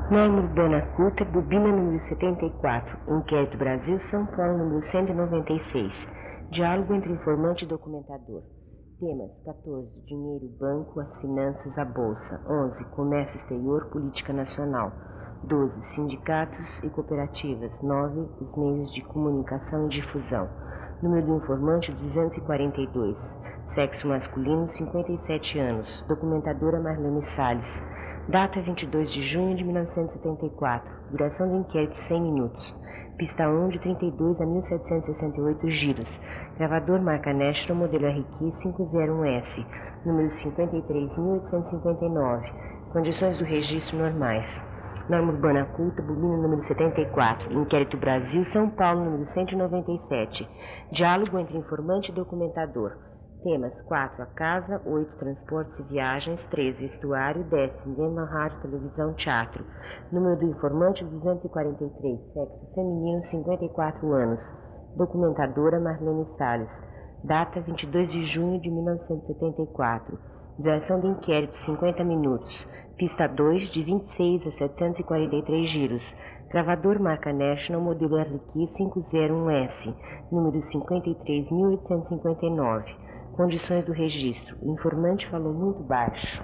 Norma Urbana Culta, bobina número 74, Inquérito Brasil, São Paulo, número 196. Diálogo entre informante e documentador. Temas: 14. Dinheiro, banco, as finanças, a bolsa. 11. Comércio exterior, política nacional. 12. Sindicatos e cooperativas. 9. Os meios de comunicação e difusão. Número do informante: 242. Sexo masculino: 57 anos. Documentadora: Marlene Salles. Data: 22 de junho de 1974. Duração do inquérito: 100 minutos. Pista 1, de 32 a 1768 giros. Gravador: marca National, modelo RQ 501S. Número 53.859. Condições do registro normais. Norma Urbana Culta, bobina número 74. Inquérito Brasil, São Paulo, número 197. Diálogo entre informante e documentador. Temas: 4. A casa. 8. Transportes e viagens. 13. Vestuário. 10. Cinema, rádio, televisão, teatro. Número do informante: 243. Sexo feminino: 54 anos. Documentadora: Marlene Salles. Data: 22 de junho de 1974. Duração do inquérito: 50 minutos. Pista 2, de 26 a 743 giros. Gravador: marca National, modelo RQ 501S. Número 53.859. Condições do registro. O informante falou muito baixo.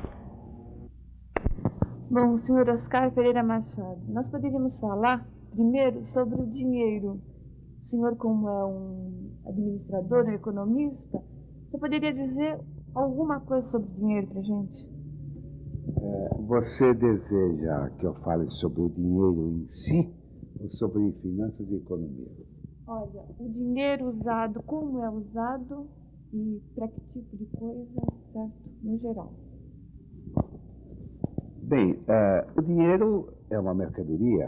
Bom, senhor Oscar Pereira Machado, nós poderíamos falar primeiro sobre o dinheiro. O senhor, como é um administrador, um economista, você poderia dizer alguma coisa sobre dinheiro para a gente? Você deseja que eu fale sobre o dinheiro em si ou sobre finanças e economia? Olha, o dinheiro usado, como é usado e para que tipo de coisa, certo? No geral. Bem, o dinheiro é uma mercadoria,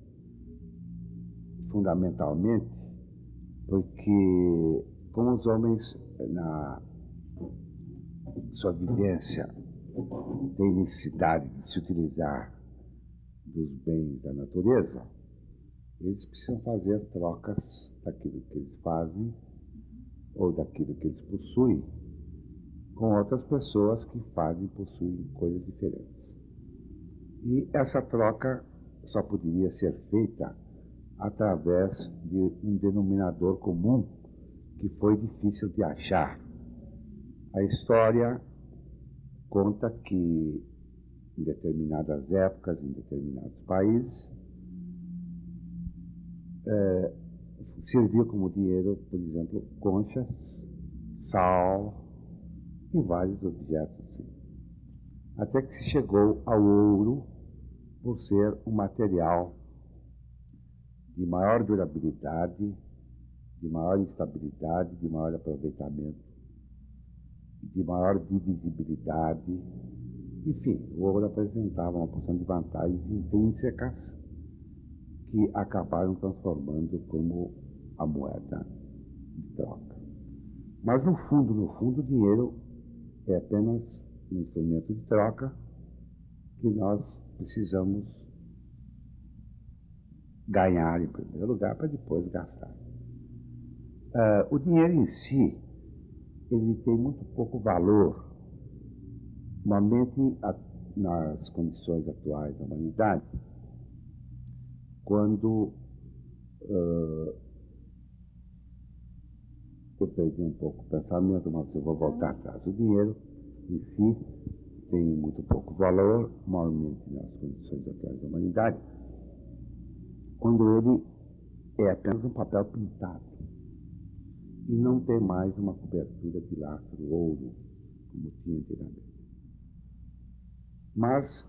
fundamentalmente, porque como os homens, na sua vivência, têm necessidade de se utilizar dos bens da natureza, eles precisam fazer trocas daquilo que eles fazem ou daquilo que eles possuem com outras pessoas que fazem e possuem coisas diferentes. E essa troca só poderia ser feita através de um denominador comum que foi difícil de achar. A história conta que em determinadas épocas, em determinados países, servia como dinheiro, por exemplo, conchas, sal e vários objetos assim. Até que se chegou ao ouro por ser um material de maior durabilidade, de maior estabilidade, de maior aproveitamento, de maior divisibilidade. Enfim, o ouro apresentava uma porção de vantagens intrínsecas que acabaram transformando como a moeda de troca. Mas no fundo, o dinheiro é apenas um instrumento de troca que nós precisamos ganhar em primeiro lugar para depois gastar. O dinheiro em si, ele tem muito pouco valor, normalmente nas condições atuais da humanidade, quando eu perdi um pouco o pensamento, mas eu vou voltar atrás. O dinheiro em si tem muito pouco valor, normalmente nas condições atuais da humanidade, quando ele é apenas um papel pintado e não tem mais uma cobertura de lastro ouro, como tinha antigamente. Mas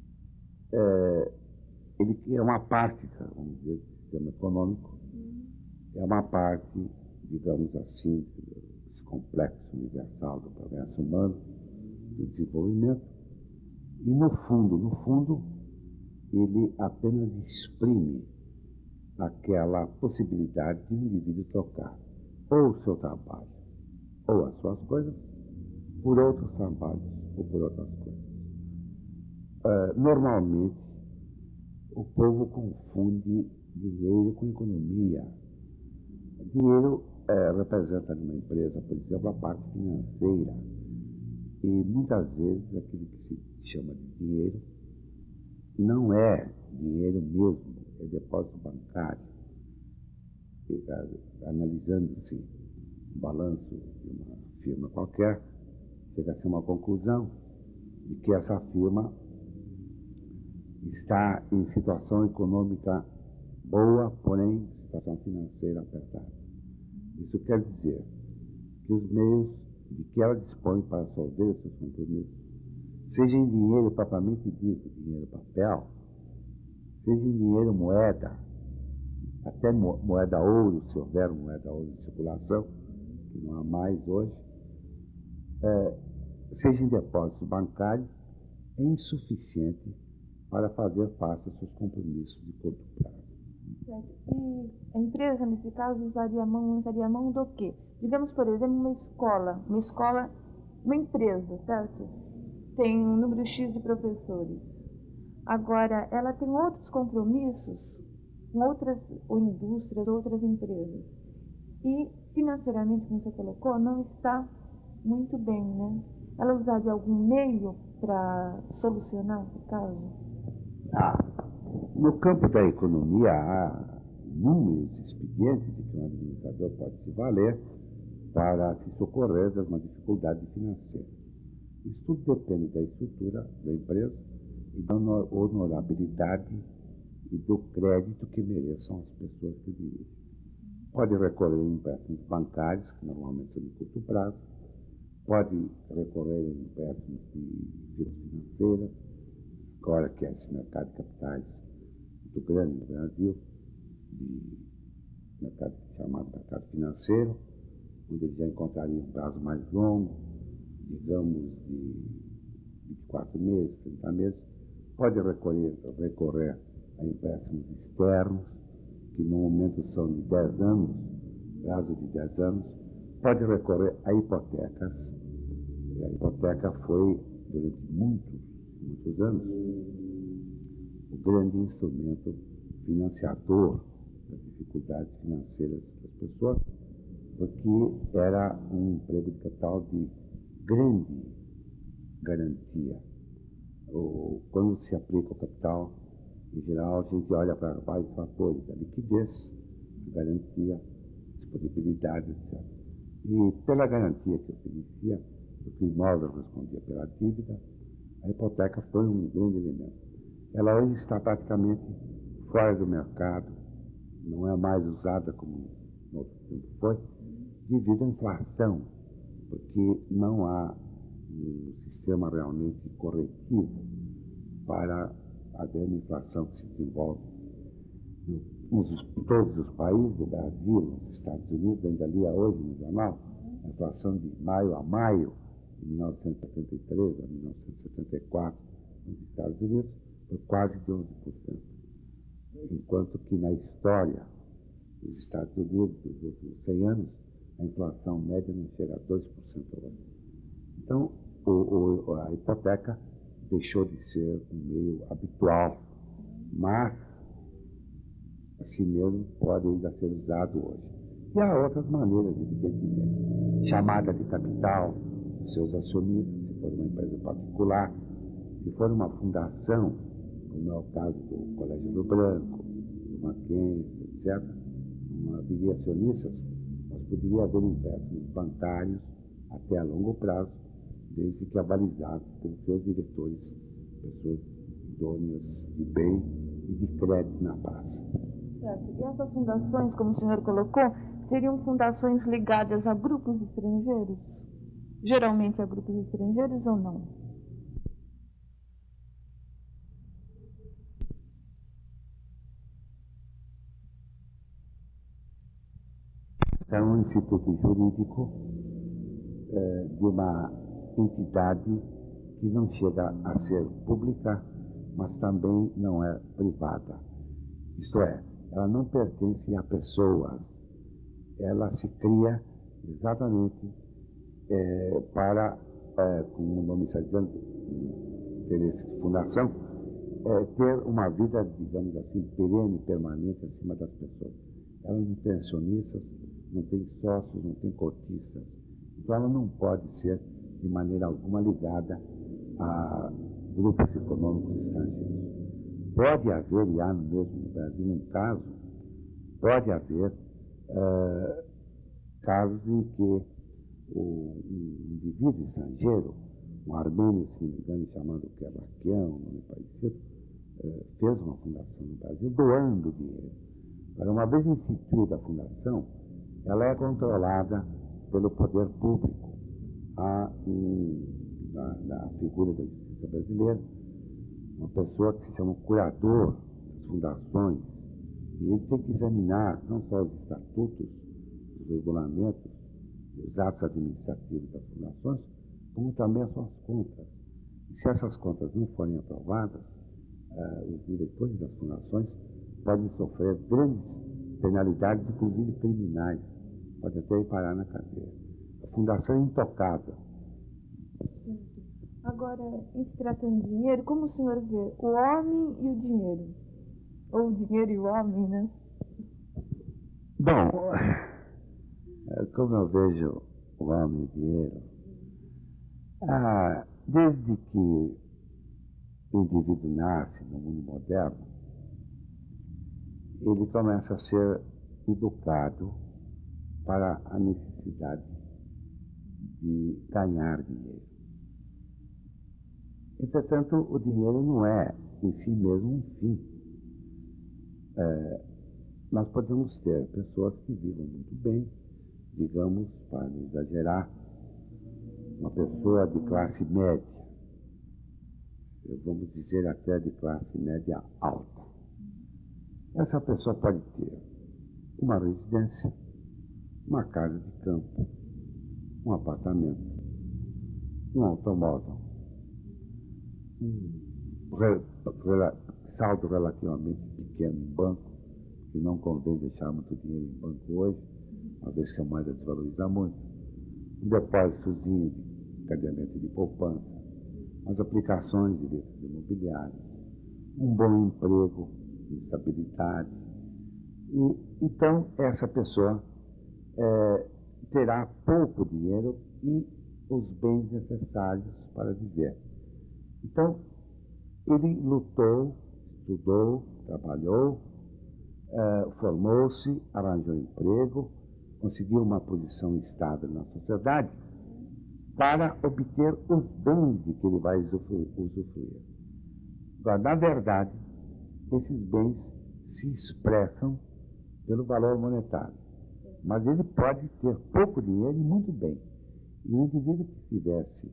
ele é uma parte, vamos dizer, do sistema econômico, é uma parte, digamos assim, desse complexo universal do progresso humano, do desenvolvimento, e no fundo, ele apenas exprime aquela possibilidade de um indivíduo trocar ou o seu trabalho, ou as suas coisas, por outros trabalhos ou por outras coisas. Normalmente, o povo confunde dinheiro com economia. Dinheiro representa numa empresa, por exemplo, a parte financeira. E muitas vezes aquilo que se chama de dinheiro não é dinheiro mesmo, é depósito bancário. Analisando-se o balanço de uma firma qualquer, chega-se a uma conclusão de que essa firma está em situação econômica boa, porém situação financeira apertada. Isso quer dizer que os meios de que ela dispõe para solver os seus compromissos, seja em dinheiro propriamente dito, dinheiro papel, seja em dinheiro moeda, até moeda ouro, se houver moeda ouro em circulação, que não há mais hoje, seja em depósitos bancários, é insuficiente para fazer face aos seus compromissos de curto prazo. Certo. E a empresa, nesse caso, lançaria mão do quê? Digamos, por exemplo, uma empresa, certo? Tem um número X de professores. Agora, ela tem outros compromissos com outras indústrias, outras empresas. E, financeiramente, como você colocou, não está muito bem, né? Ela usaria algum meio para solucionar o caso? No campo da economia, há inúmeros expedientes de que um administrador pode se valer para se socorrer de uma dificuldade financeira. Isso tudo depende da estrutura da empresa e da honorabilidade e do crédito que mereçam as pessoas que dirigem. Pode recorrer a empréstimos bancários, que normalmente são de curto prazo, pode recorrer a empréstimos de firmas financeiras, agora que é esse mercado de capitais muito grande no Brasil, de mercado chamado mercado financeiro, onde ele já encontraria um prazo mais longo, digamos de 24 meses, 30 meses, pode recorrer a empréstimos externos, que no momento são de 10 anos, prazo de 10 anos, pode recorrer a hipotecas. E a hipoteca foi, durante muitos anos, o grande instrumento financiador das dificuldades financeiras das pessoas, porque era um emprego de capital de grande garantia. Quando se aplica o capital, em geral, a gente olha para vários fatores: a liquidez, a garantia, a disponibilidade, etc. E pela garantia que oferecia, porque o imóvel respondia pela dívida, a hipoteca foi um grande elemento. Ela hoje está praticamente fora do mercado, não é mais usada como no outro tempo foi, devido à inflação, porque não há um sistema realmente corretivo para haver uma inflação que se desenvolve em todos os países, do Brasil, nos Estados Unidos. Ainda lia hoje no jornal, a inflação de maio a maio, de 1973 a 1974, nos Estados Unidos, foi quase de 11%. Enquanto que na história dos Estados Unidos, dos últimos 100 anos, a inflação média não chega a 2% ao ano. Então, a hipoteca deixou de ser um meio habitual, mas, assim mesmo, pode ainda ser usado hoje. E há outras maneiras, evidentemente. Chamada de capital dos seus acionistas, se for uma empresa particular, se for uma fundação, como é o caso do Colégio Rio Branco, do Mackenzie, etc., não haveria acionistas, mas poderia haver empréstimos bancários até a longo prazo, desde que avalizados pelos seus diretores, pessoas idôneas de bem e de crédito na praça. Certo. E essas fundações, como o senhor colocou, seriam fundações ligadas a grupos estrangeiros? Geralmente a grupos estrangeiros ou não? É um instituto jurídico de uma entidade que não chega a ser pública, mas também não é privada. Isto é, ela não pertence a pessoas. Ela se cria exatamente para, como o nome está dizendo, interesse de fundação, ter uma vida, digamos assim, perene, permanente acima das pessoas. Ela não tem acionistas, não tem sócios, não tem cotistas. Então ela não pode ser de maneira alguma ligada a grupos econômicos estrangeiros. pode haver, e há mesmo no Brasil um caso, pode haver casos em que um indivíduo estrangeiro, um armênio, se não me engano, chamado Kevakian, um nome parecido, fez uma fundação no Brasil doando dinheiro. Agora, uma vez instituída a fundação, ela é controlada pelo poder público. Há na figura da justiça brasileira uma pessoa que se chama curador das fundações, e ele tem que examinar não só os estatutos, os regulamentos, os atos administrativos das fundações, como também as suas contas. E se essas contas não forem aprovadas, os diretores das fundações podem sofrer grandes penalidades, inclusive criminais, pode até ir parar na cadeia. A fundação é intocável. Agora, em se tratando de dinheiro, como o senhor vê o homem e o dinheiro? Ou o dinheiro e o homem, né? Bom, como eu vejo o homem e o dinheiro, desde que o indivíduo nasce no mundo moderno, ele começa a ser educado para a necessidade de ganhar dinheiro. Entretanto, o dinheiro não é, em si mesmo, um fim. Nós podemos ter pessoas que vivem muito bem, digamos, para não exagerar, uma pessoa de classe média, vamos dizer até de classe média alta. Essa pessoa pode ter uma residência, uma casa de campo, um apartamento, um automóvel, saldo relativamente pequeno em banco, que não convém deixar muito dinheiro em banco hoje, uma vez que a moeda desvaloriza muito, um depósitozinho de cadeamento de poupança, as aplicações de letras imobiliárias, um bom emprego, estabilidade. E, então, essa pessoa terá pouco dinheiro e os bens necessários para viver. Então, ele lutou, estudou, trabalhou, formou-se, arranjou emprego, conseguiu uma posição estável na sociedade para obter os bens de que ele vai usufruir. Agora, na verdade, esses bens se expressam pelo valor monetário, mas ele pode ter pouco dinheiro e muito bem. E o indivíduo que estivesse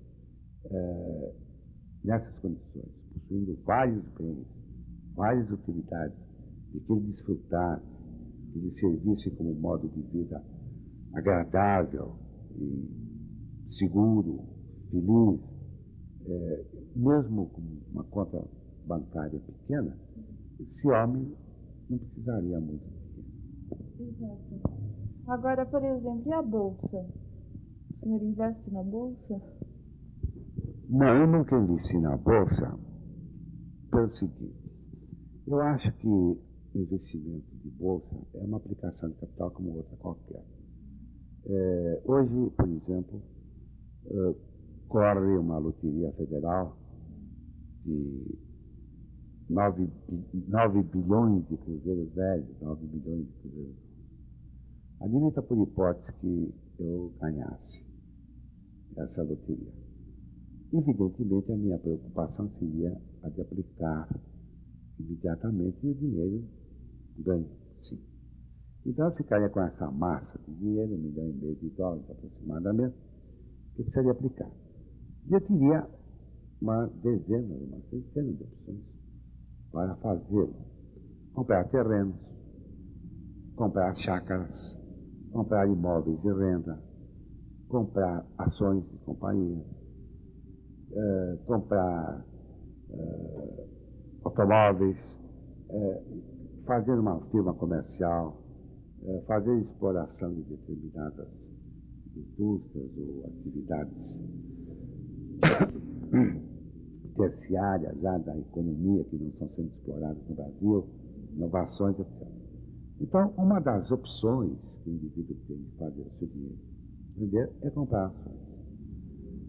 nessas condições, possuindo vários bens, várias utilidades, de que ele desfrutasse, que lhe servisse como modo de vida agradável e seguro, feliz, mesmo com uma conta bancária pequena, esse homem não precisaria muito de dinheiro. Exato. Agora, por exemplo, e a Bolsa? O senhor investe na Bolsa? Não, eu nunca investi na Bolsa pelo seguinte: eu acho que investimento de Bolsa é uma aplicação de capital como outra qualquer. Hoje, por exemplo, corre uma loteria federal de 9 bilhões de cruzeiros velhos, 9 bilhões de cruzeiros novos. Admita por hipótese que eu ganhasse essa loteria. Evidentemente, a minha preocupação seria a de aplicar imediatamente o dinheiro ganho, sim. Então, eu ficaria com essa massa de dinheiro, $1,5 milhão aproximadamente, que eu precisaria aplicar. E eu teria uma centena de opções para fazê-lo. Comprar terrenos, comprar chácaras, comprar imóveis de renda, comprar ações de companhias, comprar automóveis, fazer uma firma comercial, fazer exploração de determinadas indústrias ou atividades terciárias já da economia que não estão sendo exploradas no Brasil, inovações, etc. Então, uma das opções que o indivíduo tem de fazer o seu dinheiro vender é comprar ações.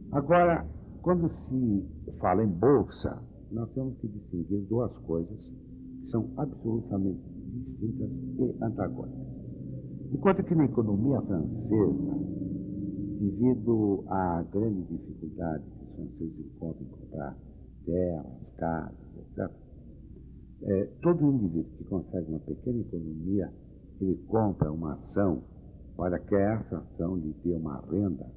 Agora, quando se fala em bolsa, nós temos que distinguir duas coisas são absolutamente distintas e antagônicas. Enquanto que na economia francesa, devido à grande dificuldade que os franceses encontram em comprar terras, casas, etc., todo indivíduo que consegue uma pequena economia, ele compra uma ação para que essa ação lhe dê uma renda.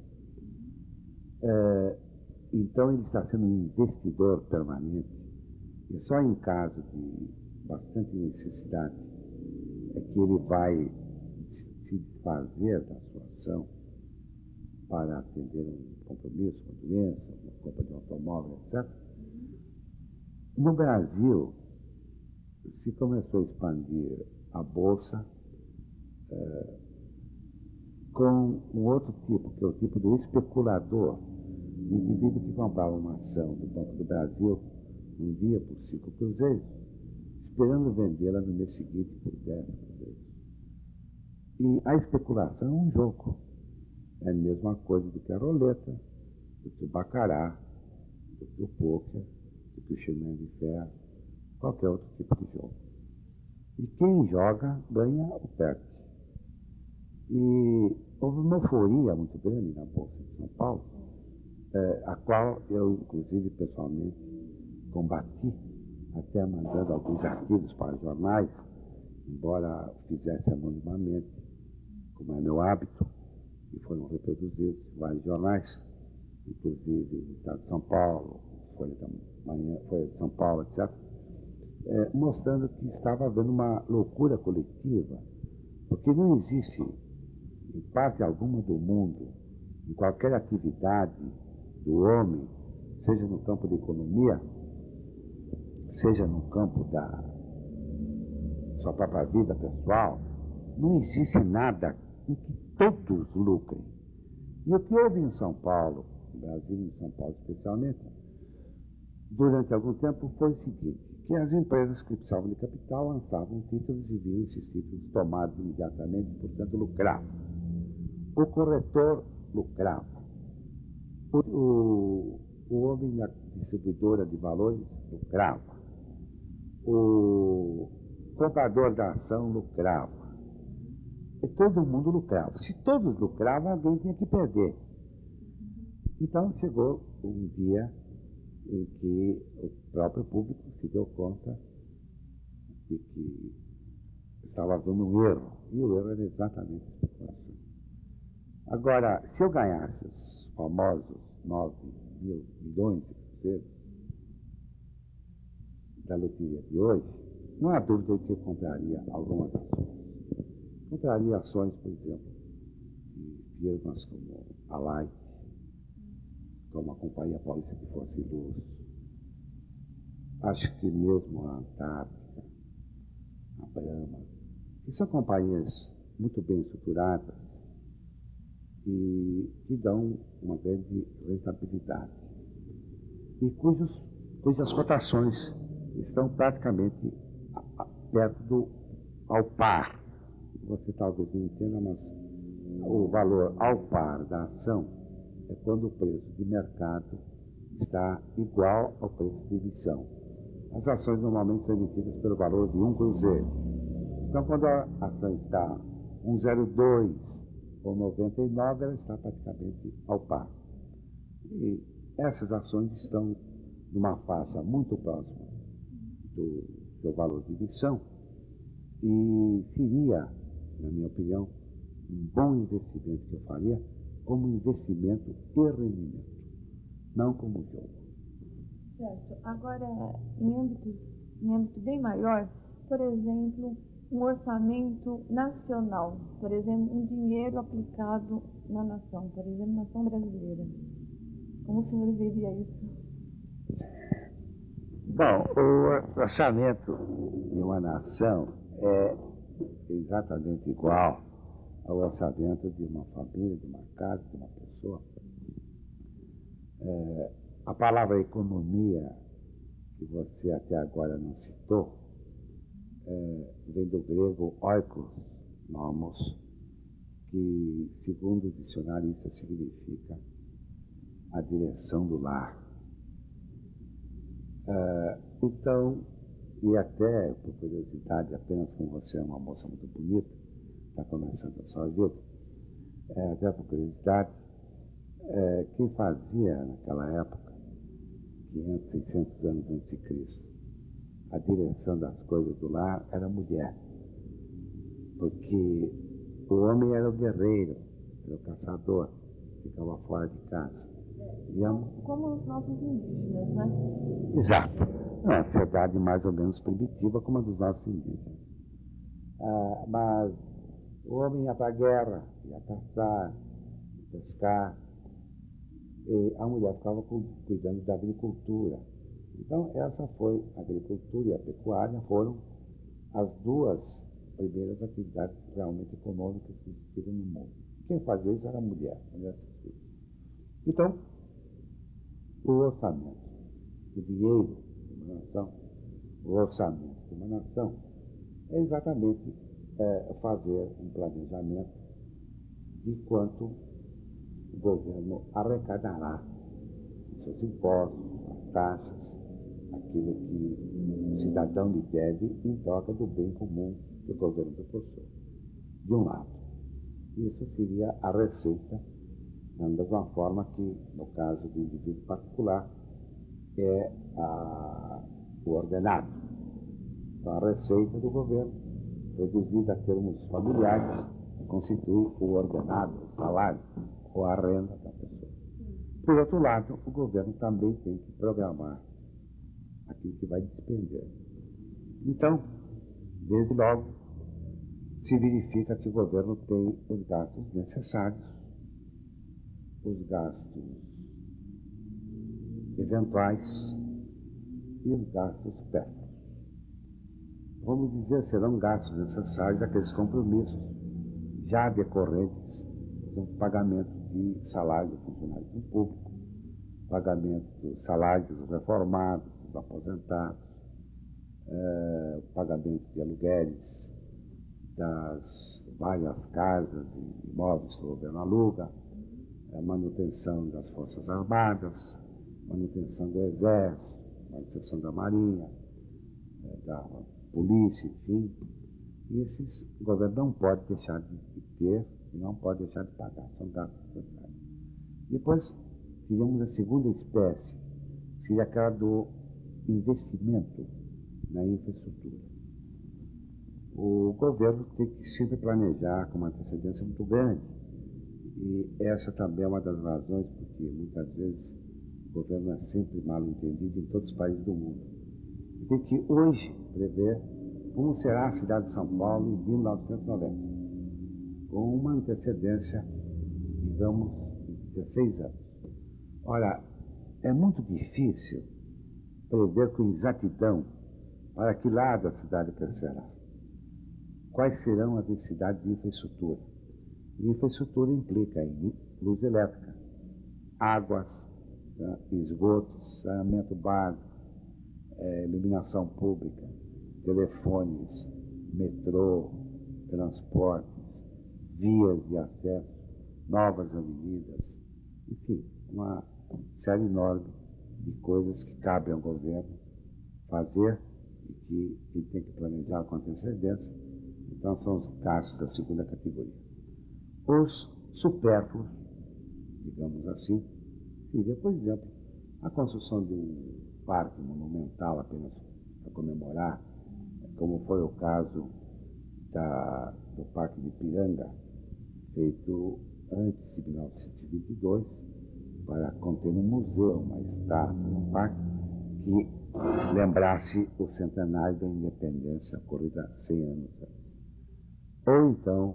Então ele está sendo um investidor permanente. E só em caso de bastante necessidade é que ele vai se desfazer da sua ação para atender um compromisso, uma doença, uma compra de um automóvel, etc. No Brasil, se começou a expandir a Bolsa com um outro tipo, que é o tipo do especulador, o indivíduo que comprava uma ação do Banco do Brasil um dia por 5 cruzeiros, esperando vendê-la no mês seguinte por 10 cruzeiros. E a especulação é um jogo. É a mesma coisa do que a roleta, do que o baccarat, do que o pôquer, do que o chemin de ferro, qualquer outro tipo de jogo. E quem joga ganha ou perde. E houve uma euforia muito grande na Bolsa de São Paulo, a qual eu, inclusive, pessoalmente combati, até mandando alguns artigos para jornais, embora fizesse anonimamente, como é meu hábito, e foram reproduzidos em vários jornais, inclusive no Estado de São Paulo, Folha da Manhã, Folha de São Paulo, etc., mostrando que estava havendo uma loucura coletiva, porque não existe, em parte alguma do mundo, em qualquer atividade do homem, seja no campo da economia, seja no campo da sua própria vida pessoal, não existe nada em que todos lucrem. E o que houve em São Paulo, no Brasil e em São Paulo especialmente, durante algum tempo foi o seguinte, que as empresas que precisavam de capital lançavam títulos e viam esses títulos tomados imediatamente, portanto lucravam. O corretor lucrava. O homem da distribuidora de valores lucrava. O comprador da ação lucrava. E todo mundo lucrava. Se todos lucravam, alguém tinha que perder. Então chegou um dia em que o próprio público se deu conta de que estava havendo um erro. E o erro era exatamente a especulação. Agora, se eu ganhasse os famosos 9 mil milhões de cruzeiros da loteria de hoje, não há dúvida de que eu compraria algumas ações. Compraria ações, por exemplo, de firmas como a Light, como a Companhia Paulista de Força e Luz. Acho que mesmo a Antártica, a Brahma, que são companhias muito bem estruturadas e que dão uma grande rentabilidade e cujas cotações estão praticamente perto ao par. Você talvez não entenda, mas o valor ao par da ação é quando o preço de mercado está igual ao preço de emissão. As ações normalmente são emitidas pelo valor de 1 cruzeiro. Então, quando a ação está 1,02 ou 99, ela está praticamente ao par. E essas ações estão numa faixa muito próxima do seu valor de emissão e seria, na minha opinião, um bom investimento que eu faria como investimento e rendimento, não como jogo. Certo. Agora, em âmbito bem maior, por exemplo, um orçamento nacional, por exemplo, um dinheiro aplicado na nação, por exemplo, nação brasileira. Como o senhor veria isso? Bom, o orçamento de uma nação é exatamente igual ao orçamento de uma família, de uma casa, de uma pessoa. A palavra economia, que você até agora não citou, vem do grego oikos nomos, que, segundo o dicionário, isso significa a direção do lar. Então, E até, por curiosidade, apenas como você é uma moça muito bonita, está começando a sua vida, até por curiosidade, quem fazia naquela época, 500, 600 anos antes de Cristo, a direção das coisas do lar era a mulher. Porque o homem era o guerreiro, era o caçador, ficava fora de casa. Como os nossos indígenas, né? Exato. É uma sociedade mais ou menos primitiva como a dos nossos indígenas. Mas o homem ia para a guerra, ia caçar, ia pescar, e a mulher ficava cuidando da agricultura. Então, essa foi a agricultura e a pecuária foram as duas primeiras atividades realmente econômicas que existiram no mundo. Quem fazia isso era a mulher. Então, o orçamento, o dinheiro de uma nação, o orçamento de uma nação, é exatamente fazer um planejamento de quanto o governo arrecadará os seus impostos, as taxas, aquilo que o cidadão lhe deve em troca do bem comum que o governo proporciona. De um lado, isso seria a receita, da mesma forma que, no caso do indivíduo particular, é o ordenado. Então, a receita do governo, reduzida a termos familiares, constitui o ordenado, o salário, ou a renda da pessoa. Por outro lado, o governo também tem que programar aquilo que vai despender. Então, desde logo, se verifica que o governo tem os gastos necessários, os gastos eventuais e os gastos supérfluos. Vamos dizer, serão gastos necessários aqueles compromissos já decorrentes do pagamento de salários de funcionários públicos, pagamento dos salários dos reformados, dos aposentados, pagamento de aluguéis das várias casas e imóveis que o governo aluga, manutenção das Forças Armadas, manutenção do Exército, manutenção da Marinha, da Polícia, enfim. E esses o governo não pode deixar de ter e não pode deixar de pagar, são gastos necessários. Depois, teríamos a segunda espécie, seria aquela do investimento na infraestrutura. O governo tem que sempre planejar com uma antecedência muito grande. E essa também é uma das razões porque muitas vezes o governo é sempre mal entendido em todos os países do mundo. Tem que hoje prever como será a cidade de São Paulo em 1990, com uma antecedência, digamos, de 16 anos. Ora, é muito difícil prever com exatidão para que lado a cidade crescerá. Quais serão as necessidades de infraestrutura? E infraestrutura implica em luz elétrica, águas, esgotos, saneamento básico, iluminação pública, telefones, metrô, transportes, vias de acesso, novas avenidas, enfim, uma série enorme de coisas que cabem ao governo fazer e que ele tem que planejar com antecedência. Então, são os gastos da segunda categoria. Os supérfluos, digamos assim, seria, por exemplo, a construção de um parque monumental apenas para comemorar, como foi o caso do Parque de Ipiranga, feito antes de 1922, para conter um museu, uma estátua, um parque que lembrasse o centenário da independência ocorrida 100 anos antes. Ou então,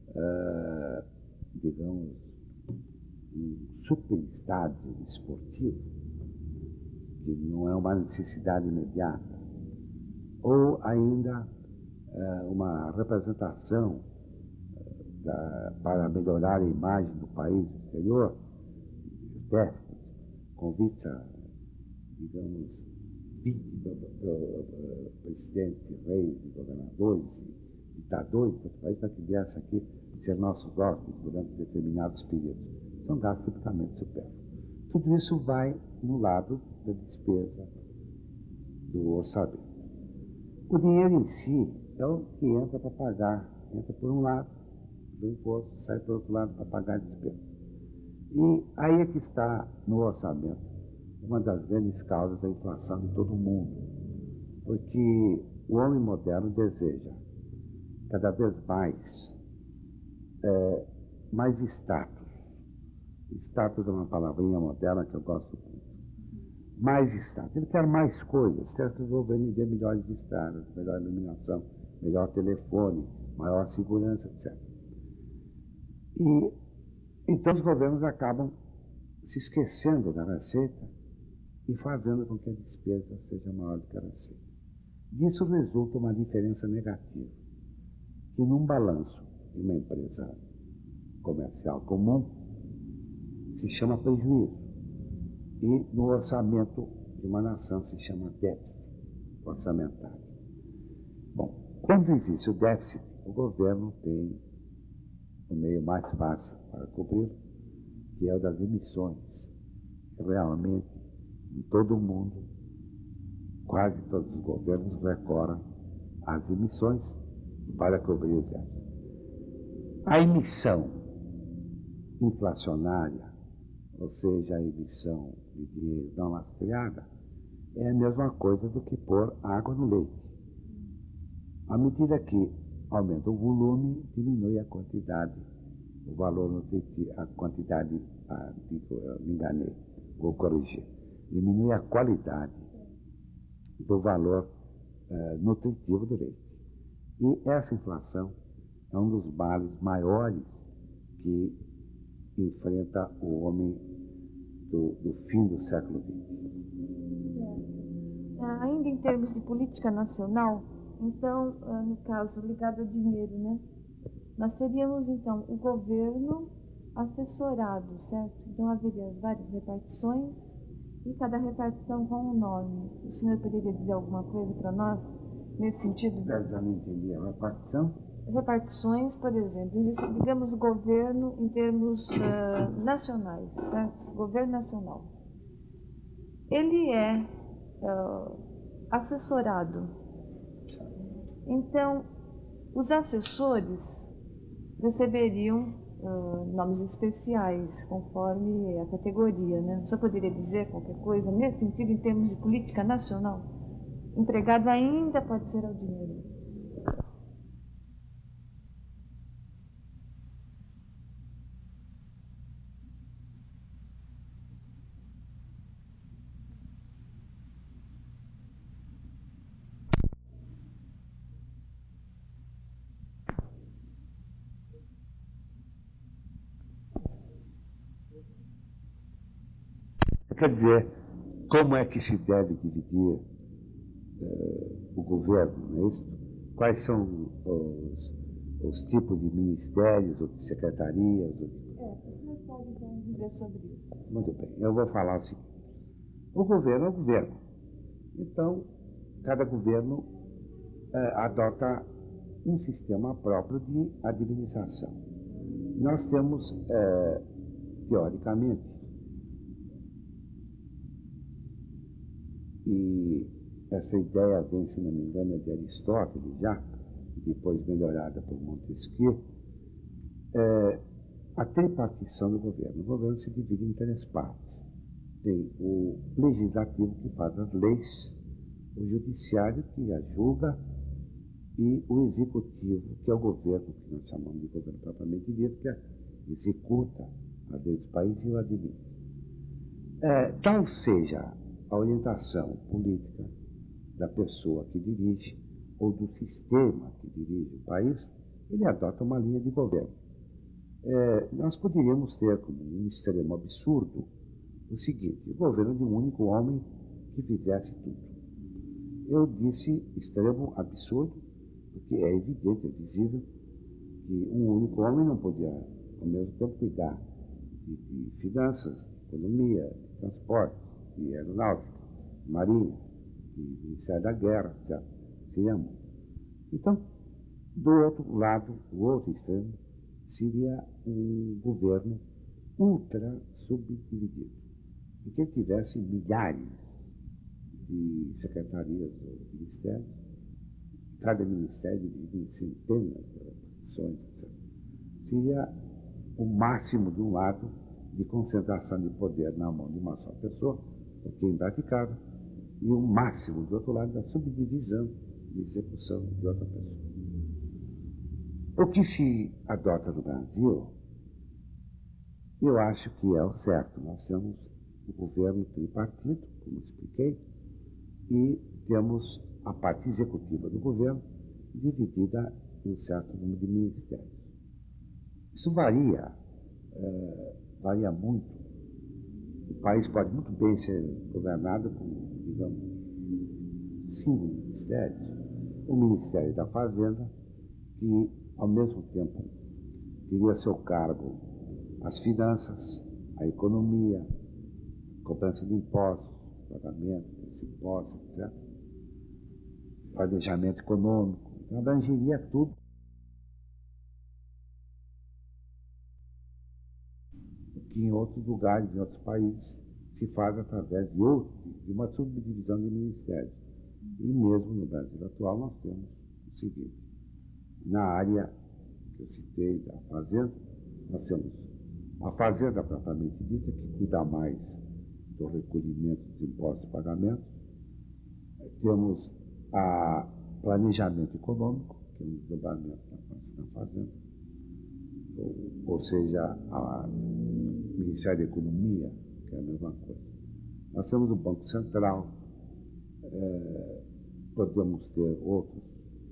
digamos, um super estádio esportivo, que não é uma necessidade imediata, ou ainda uma representação para melhorar a imagem do país no exterior, festas, convites a, digamos, 20 presidentes, reis, governadores, ditadores dos países para que viessem aqui ser nossos hóspedes durante determinados períodos. São gastos tipicamente supérfluos. Tudo isso vai no lado da despesa do orçamento. O dinheiro em si é o que entra para pagar, entra por um lado do imposto, sai por outro lado para pagar a despesa. E aí é que está no orçamento uma das grandes causas da inflação de todo o mundo, porque o homem moderno deseja cada vez mais status. Status é uma palavrinha moderna que eu gosto muito. Mais status. Ele quer mais coisas, quer que o governo dê melhores estradas, melhor iluminação, melhor telefone, maior segurança, etc. E então os governos acabam se esquecendo da receita e fazendo com que a despesa seja maior do que a receita. Disso resulta uma diferença negativa, que num balanço de uma empresa comercial comum se chama prejuízo, e no orçamento de uma nação se chama déficit orçamentário. Bom, quando existe o déficit, o governo tem o meio mais fácil para cobrir, que é o das emissões. Realmente, em todo o mundo, quase todos os governos recorrem às emissões para cobrir os déficits. A emissão inflacionária, ou seja, a emissão de dinheiro não lastreada, é a mesma coisa do que pôr água no leite. À medida que aumenta o volume, diminui a quantidade, o valor nutritivo, a quantidade, me enganei, vou corrigir, diminui a qualidade do valor nutritivo do leite. E essa inflação é um dos males maiores que enfrenta o homem do fim do século XX. Ainda em termos de política nacional, então, no caso ligado ao dinheiro, né? Nós teríamos, então, o governo assessorado, certo? Então, haveria as várias repartições e cada repartição com um nome. O senhor poderia dizer alguma coisa para nós nesse sentido? Eu já não entendi a repartição. Repartições, por exemplo, existe, digamos, o governo em termos nacionais, certo? Governo nacional. Ele é assessorado. Então, os assessores receberiam nomes especiais, conforme a categoria, né? O senhor poderia dizer qualquer coisa nesse sentido, em termos de política nacional? Empregado ainda pode ser ao dinheiro. Quer dizer, como é que se deve dividir o governo, não é isso? Quais são os tipos de ministérios ou de secretarias? O senhor pode então dizer sobre isso. Muito bem, eu vou falar o seguinte. O governo é o governo. Então, cada governo adota um sistema próprio de administração. Nós temos, teoricamente, e essa ideia vem, se não me engano, de Aristóteles já, depois melhorada por Montesquieu, a tripartição do governo. O governo se divide em três partes. Tem o legislativo, que faz as leis, o judiciário, que a julga, e o executivo, que é o governo, que nós chamamos de governo propriamente dito, que executa as leis do país e o administra. Tal seja a orientação política da pessoa que dirige ou do sistema que dirige o país, ele adota uma linha de governo. Nós poderíamos ter como um extremo absurdo o seguinte: o governo de um único homem que fizesse tudo. Eu disse extremo absurdo, porque é evidente, é visível, que um único homem não podia, ao mesmo tempo, cuidar de finanças, de economia, de transporte, de aeronáutica, de marinha, de Ministério da Guerra, etc. Seria muito. Então, do outro lado, o outro extremo, seria um governo ultra subdividido, em que ele tivesse milhares de secretarias ou ministérios, cada ministério divide em centenas de repartições, etc. Seria o máximo, de um lado, de concentração de poder na mão de uma só pessoa, o que é impraticável, e o máximo, do outro lado, da subdivisão de execução de outra pessoa. O que se adota no Brasil, eu acho que é o certo. Nós temos o governo tripartite, como expliquei, e temos a parte executiva do governo dividida em um certo número de ministérios. Isso varia muito. O país pode muito bem ser governado com, digamos, 5 ministérios. O Ministério da Fazenda, que, ao mesmo tempo, teria a seu cargo as finanças, a economia, cobrança de impostos, pagamento desses impostos, etc. Planejamento econômico, então abrangeria tudo. Que em outros lugares, em outros países, se faz através de uma subdivisão de ministérios. E mesmo no Brasil atual nós temos o seguinte: na área que eu citei da Fazenda, nós temos a Fazenda propriamente dita, que cuida mais do recolhimento dos impostos e pagamentos. Temos a planejamento econômico, que é um desdobramento da Fazenda, ou seja, o Ministério da Economia, que é a mesma coisa. Nós temos o Banco Central, podemos ter outros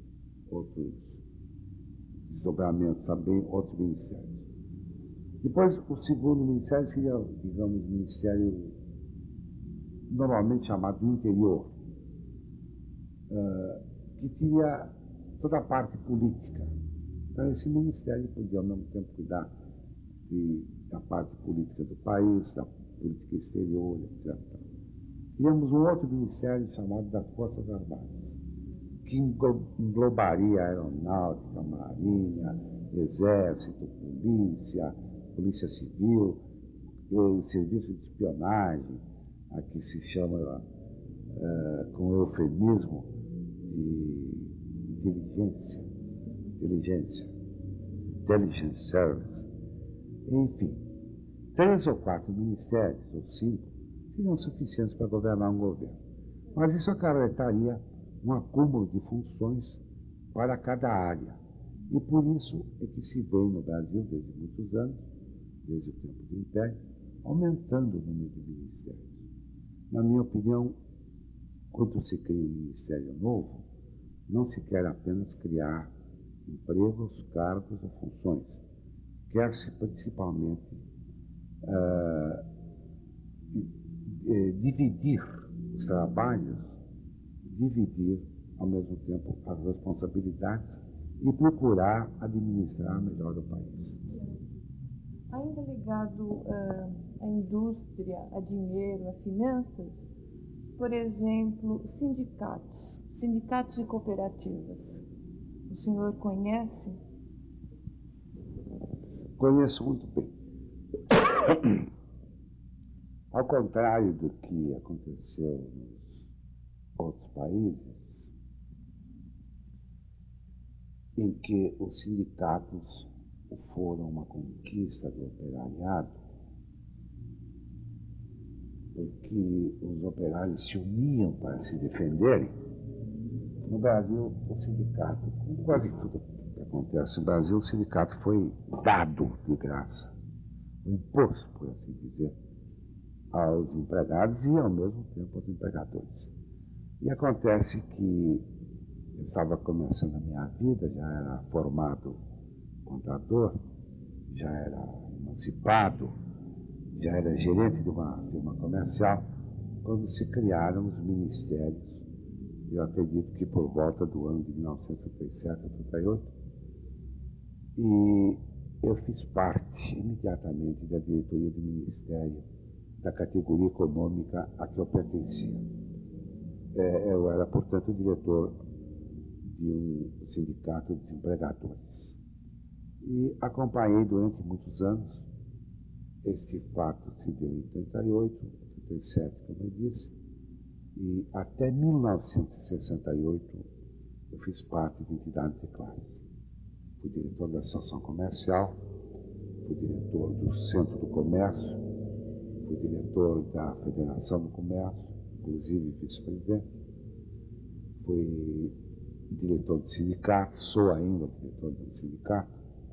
desdobramentos também, outros ministérios. Depois, o segundo ministério seria, digamos, o ministério normalmente chamado do interior, que tinha toda a parte política. Então, esse ministério podia, ao mesmo tempo, cuidar da parte política do país, da política exterior, etc. Tínhamos um outro ministério chamado das Forças Armadas, que englobaria a aeronáutica, marinha, exército, polícia civil, serviço de espionagem, a que se chama, com eufemismo, de intelligence service. Enfim, 3 ou 4 ministérios, ou 5, seriam suficientes para governar um governo. Mas isso acarretaria um acúmulo de funções para cada área. E por isso é que se vem no Brasil, desde muitos anos, desde o tempo do Império, aumentando o número de ministérios. Na minha opinião, quando se cria um ministério novo, não se quer apenas criar empregos, cargos ou funções. Quer-se principalmente dividir os trabalhos, dividir ao mesmo tempo as responsabilidades e procurar administrar melhor o país. Ainda ligado à indústria, a dinheiro, a finanças, por exemplo, sindicatos e cooperativas. O senhor conhece? Conheço muito bem. Ao contrário do que aconteceu nos outros países, em que os sindicatos foram uma conquista do operariado, porque os operários se uniam para se defenderem, no Brasil, o sindicato, como quase tudo que acontece no Brasil, o sindicato foi dado de graça, imposto, por assim dizer, aos empregados e, ao mesmo tempo, aos empregadores. E acontece que eu estava começando a minha vida, já era formado contador, já era emancipado, já era gerente de uma firma comercial, quando se criaram os ministérios. Eu acredito que por volta do ano de 1977, 78, e eu fiz parte imediatamente da diretoria do Ministério da categoria econômica a que eu pertencia. Eu era, portanto, diretor de um sindicato de desempregadores. E acompanhei durante muitos anos. Este fato se deu em 88, 87, como eu disse, e até 1968 eu fiz parte de entidades de classe. Fui diretor da Associação Comercial, fui diretor do Centro do Comércio, fui diretor da Federação do Comércio, inclusive vice-presidente, fui diretor de sindicato, sou ainda diretor de sindicato,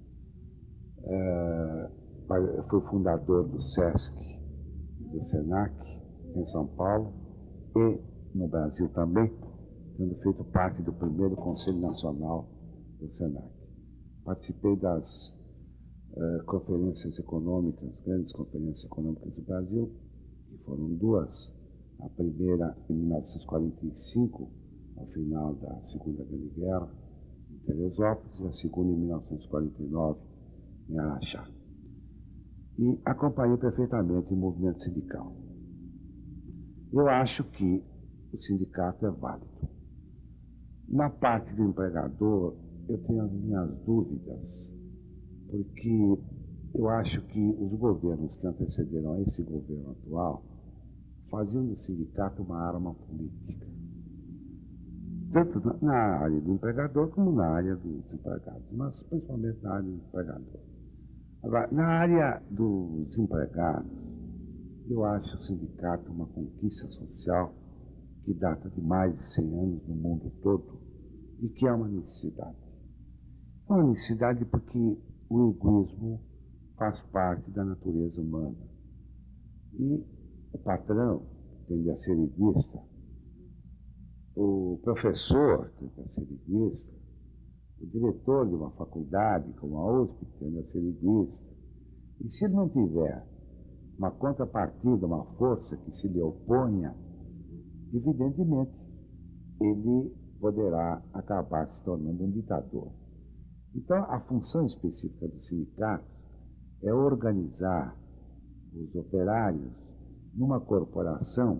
fui fundador do SESC, do SENAC, em São Paulo, e no Brasil também, tendo feito parte do primeiro Conselho Nacional do SENAC. Participei das conferências econômicas, grandes conferências econômicas do Brasil, que foram duas. A primeira em 1945, ao final da Segunda Grande Guerra, em Teresópolis, e a segunda em 1949, em Araxá. E acompanhei perfeitamente o movimento sindical. Eu acho que o sindicato é válido. Na parte do empregador, eu tenho as minhas dúvidas, porque eu acho que os governos que antecederam a esse governo atual faziam do sindicato uma arma política. Tanto na área do empregador como na área dos empregados, mas principalmente na área do empregador. Agora, na área dos empregados, eu acho o sindicato uma conquista social que data de mais de 100 anos no mundo todo e que é uma necessidade. É uma necessidade porque o egoísmo faz parte da natureza humana. E o patrão tende a ser egoísta, o professor tende a ser egoísta, o diretor de uma faculdade, como a USP, tende a ser egoísta. E se ele não tiver uma contrapartida, uma força que se lhe oponha, evidentemente, ele poderá acabar se tornando um ditador. Então, a função específica do sindicato é organizar os operários numa corporação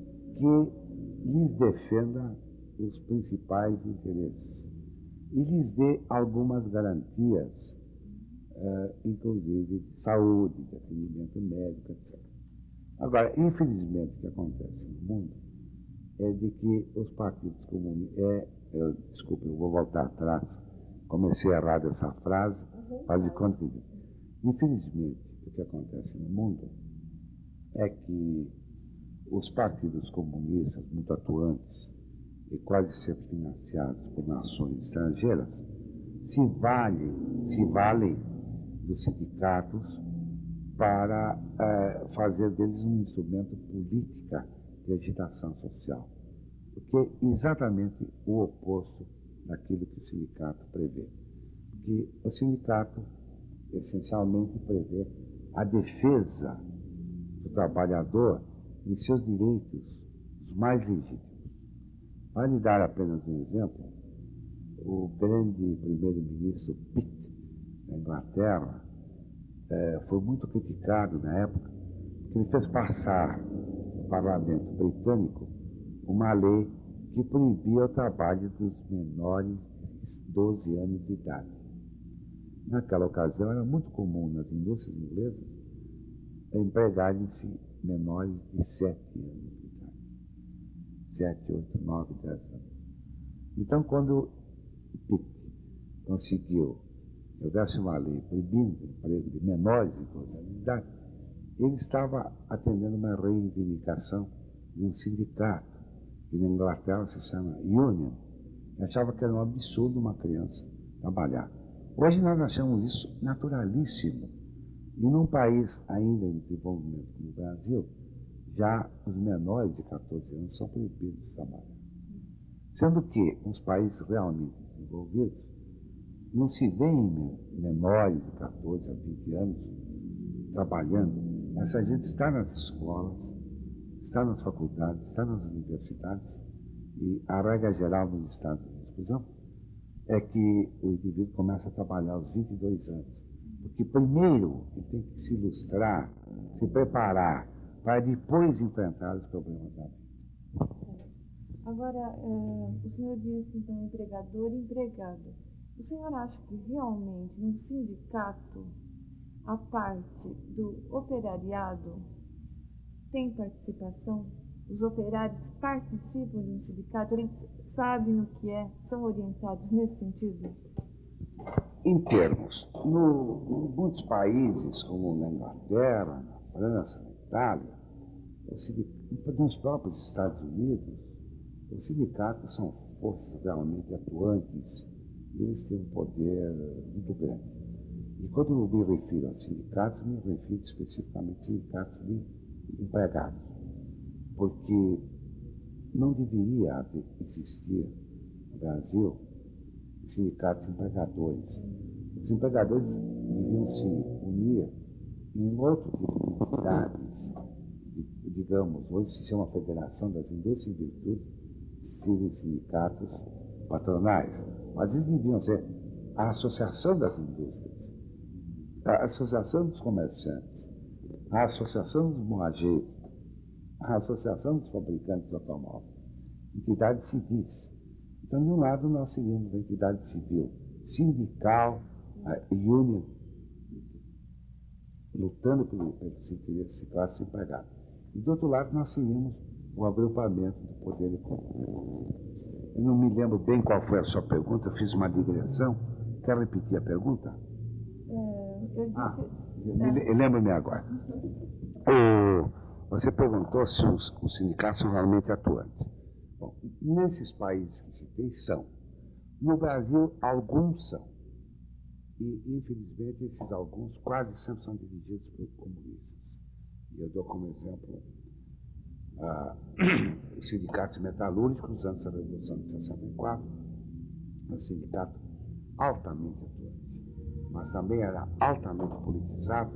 que lhes defenda os principais interesses e lhes dê algumas garantias, inclusive de saúde, de atendimento médico, etc. Agora, infelizmente, o que acontece no mundo é de que os partidos comunistas... Desculpa, eu vou voltar atrás. Comecei errado essa frase, faz de conta que diz. Infelizmente, o que acontece no mundo é que os partidos comunistas, muito atuantes e quase sempre financiados por nações estrangeiras, se valem dos sindicatos para fazer deles um instrumento política de agitação social, o que é exatamente o oposto daquilo que o sindicato prevê. Porque o sindicato essencialmente prevê a defesa do trabalhador em seus direitos os mais legítimos. Para lhe dar apenas um exemplo, o grande primeiro-ministro Pitt, da Inglaterra, foi muito criticado na época, porque ele fez passar no parlamento britânico uma lei que proibia o trabalho dos menores de 12 anos de idade. Naquela ocasião, era muito comum nas indústrias inglesas empregarem-se menores de 7 anos de idade. 7, 8, 9, 10 anos. Então, quando Pitt conseguiu que houvesse uma lei proibindo o emprego de menores de 12 anos de idade, ele estava atendendo uma reivindicação de um sindicato, que na Inglaterra se chama Union, que achava que era um absurdo uma criança trabalhar. Hoje nós achamos isso naturalíssimo. E num país ainda em desenvolvimento como o Brasil, já os menores de 14 anos são proibidos de trabalhar. Sendo que nos países realmente desenvolvidos, não se vêem menores de 14 a 20 anos trabalhando. Essa gente está nas escolas, está nas faculdades, está nas universidades, e a regra geral nos Estados Unidos, por exemplo, é que o indivíduo começa a trabalhar aos 22 anos. Porque primeiro ele tem que se ilustrar, se preparar, para depois enfrentar os problemas da vida. Agora, o senhor disse, então, empregador e empregado. O senhor acha que realmente no sindicato a parte do operariado tem participação? Os operários participam de um sindicato? Eles sabem o que é, são orientados nesse sentido? Em termos, em muitos países, como na Inglaterra, na França, na Itália, nos próprios Estados Unidos, os sindicatos são forças realmente atuantes e eles têm um poder muito grande. E quando eu me refiro a sindicatos, me refiro especificamente a sindicatos de empregados, porque não deveria existir no Brasil sindicatos de empregadores. Os empregadores deviam se unir em outro tipo de entidades, digamos, hoje se chama Federação das Indústrias em virtude de serem sindicatos patronais, mas eles deviam ser a Associação das Indústrias, a Associação dos Comerciantes, a Associação dos Morrageiros, a Associação dos Fabricantes de Automóveis, entidades civis. Então, de um lado, nós seríamos a entidade civil, sindical, a union, lutando pelos interesses de classe empregada. E, do outro lado, nós seríamos o agrupamento do poder econômico. Eu não me lembro bem qual foi a sua pergunta, eu fiz uma digressão. Quer repetir a pergunta? Lembro-me agora. Você perguntou se os sindicatos são realmente atuantes. Bom, nesses países que citei são. No Brasil, alguns são. E, infelizmente, esses alguns quase sempre são dirigidos por comunistas. E eu dou como exemplo os sindicatos metalúrgicos antes da Revolução de 64, um sindicato altamente atuante, mas também era altamente politizado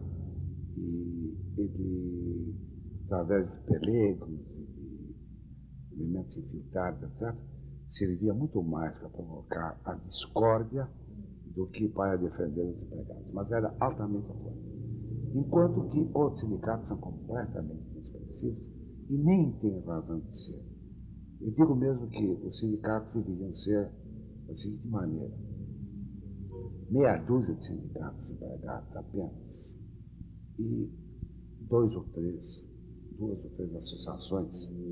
e ele, através de pelegos e de elementos infiltrados, etc., servia muito mais para provocar a discórdia do que para defender os empregados, mas era altamente atuante. Enquanto que outros sindicatos são completamente inexpressivos e nem têm razão de ser. Eu digo mesmo que os sindicatos deveriam ser da seguinte maneira: meia dúzia de sindicatos empregados apenas e duas ou três associações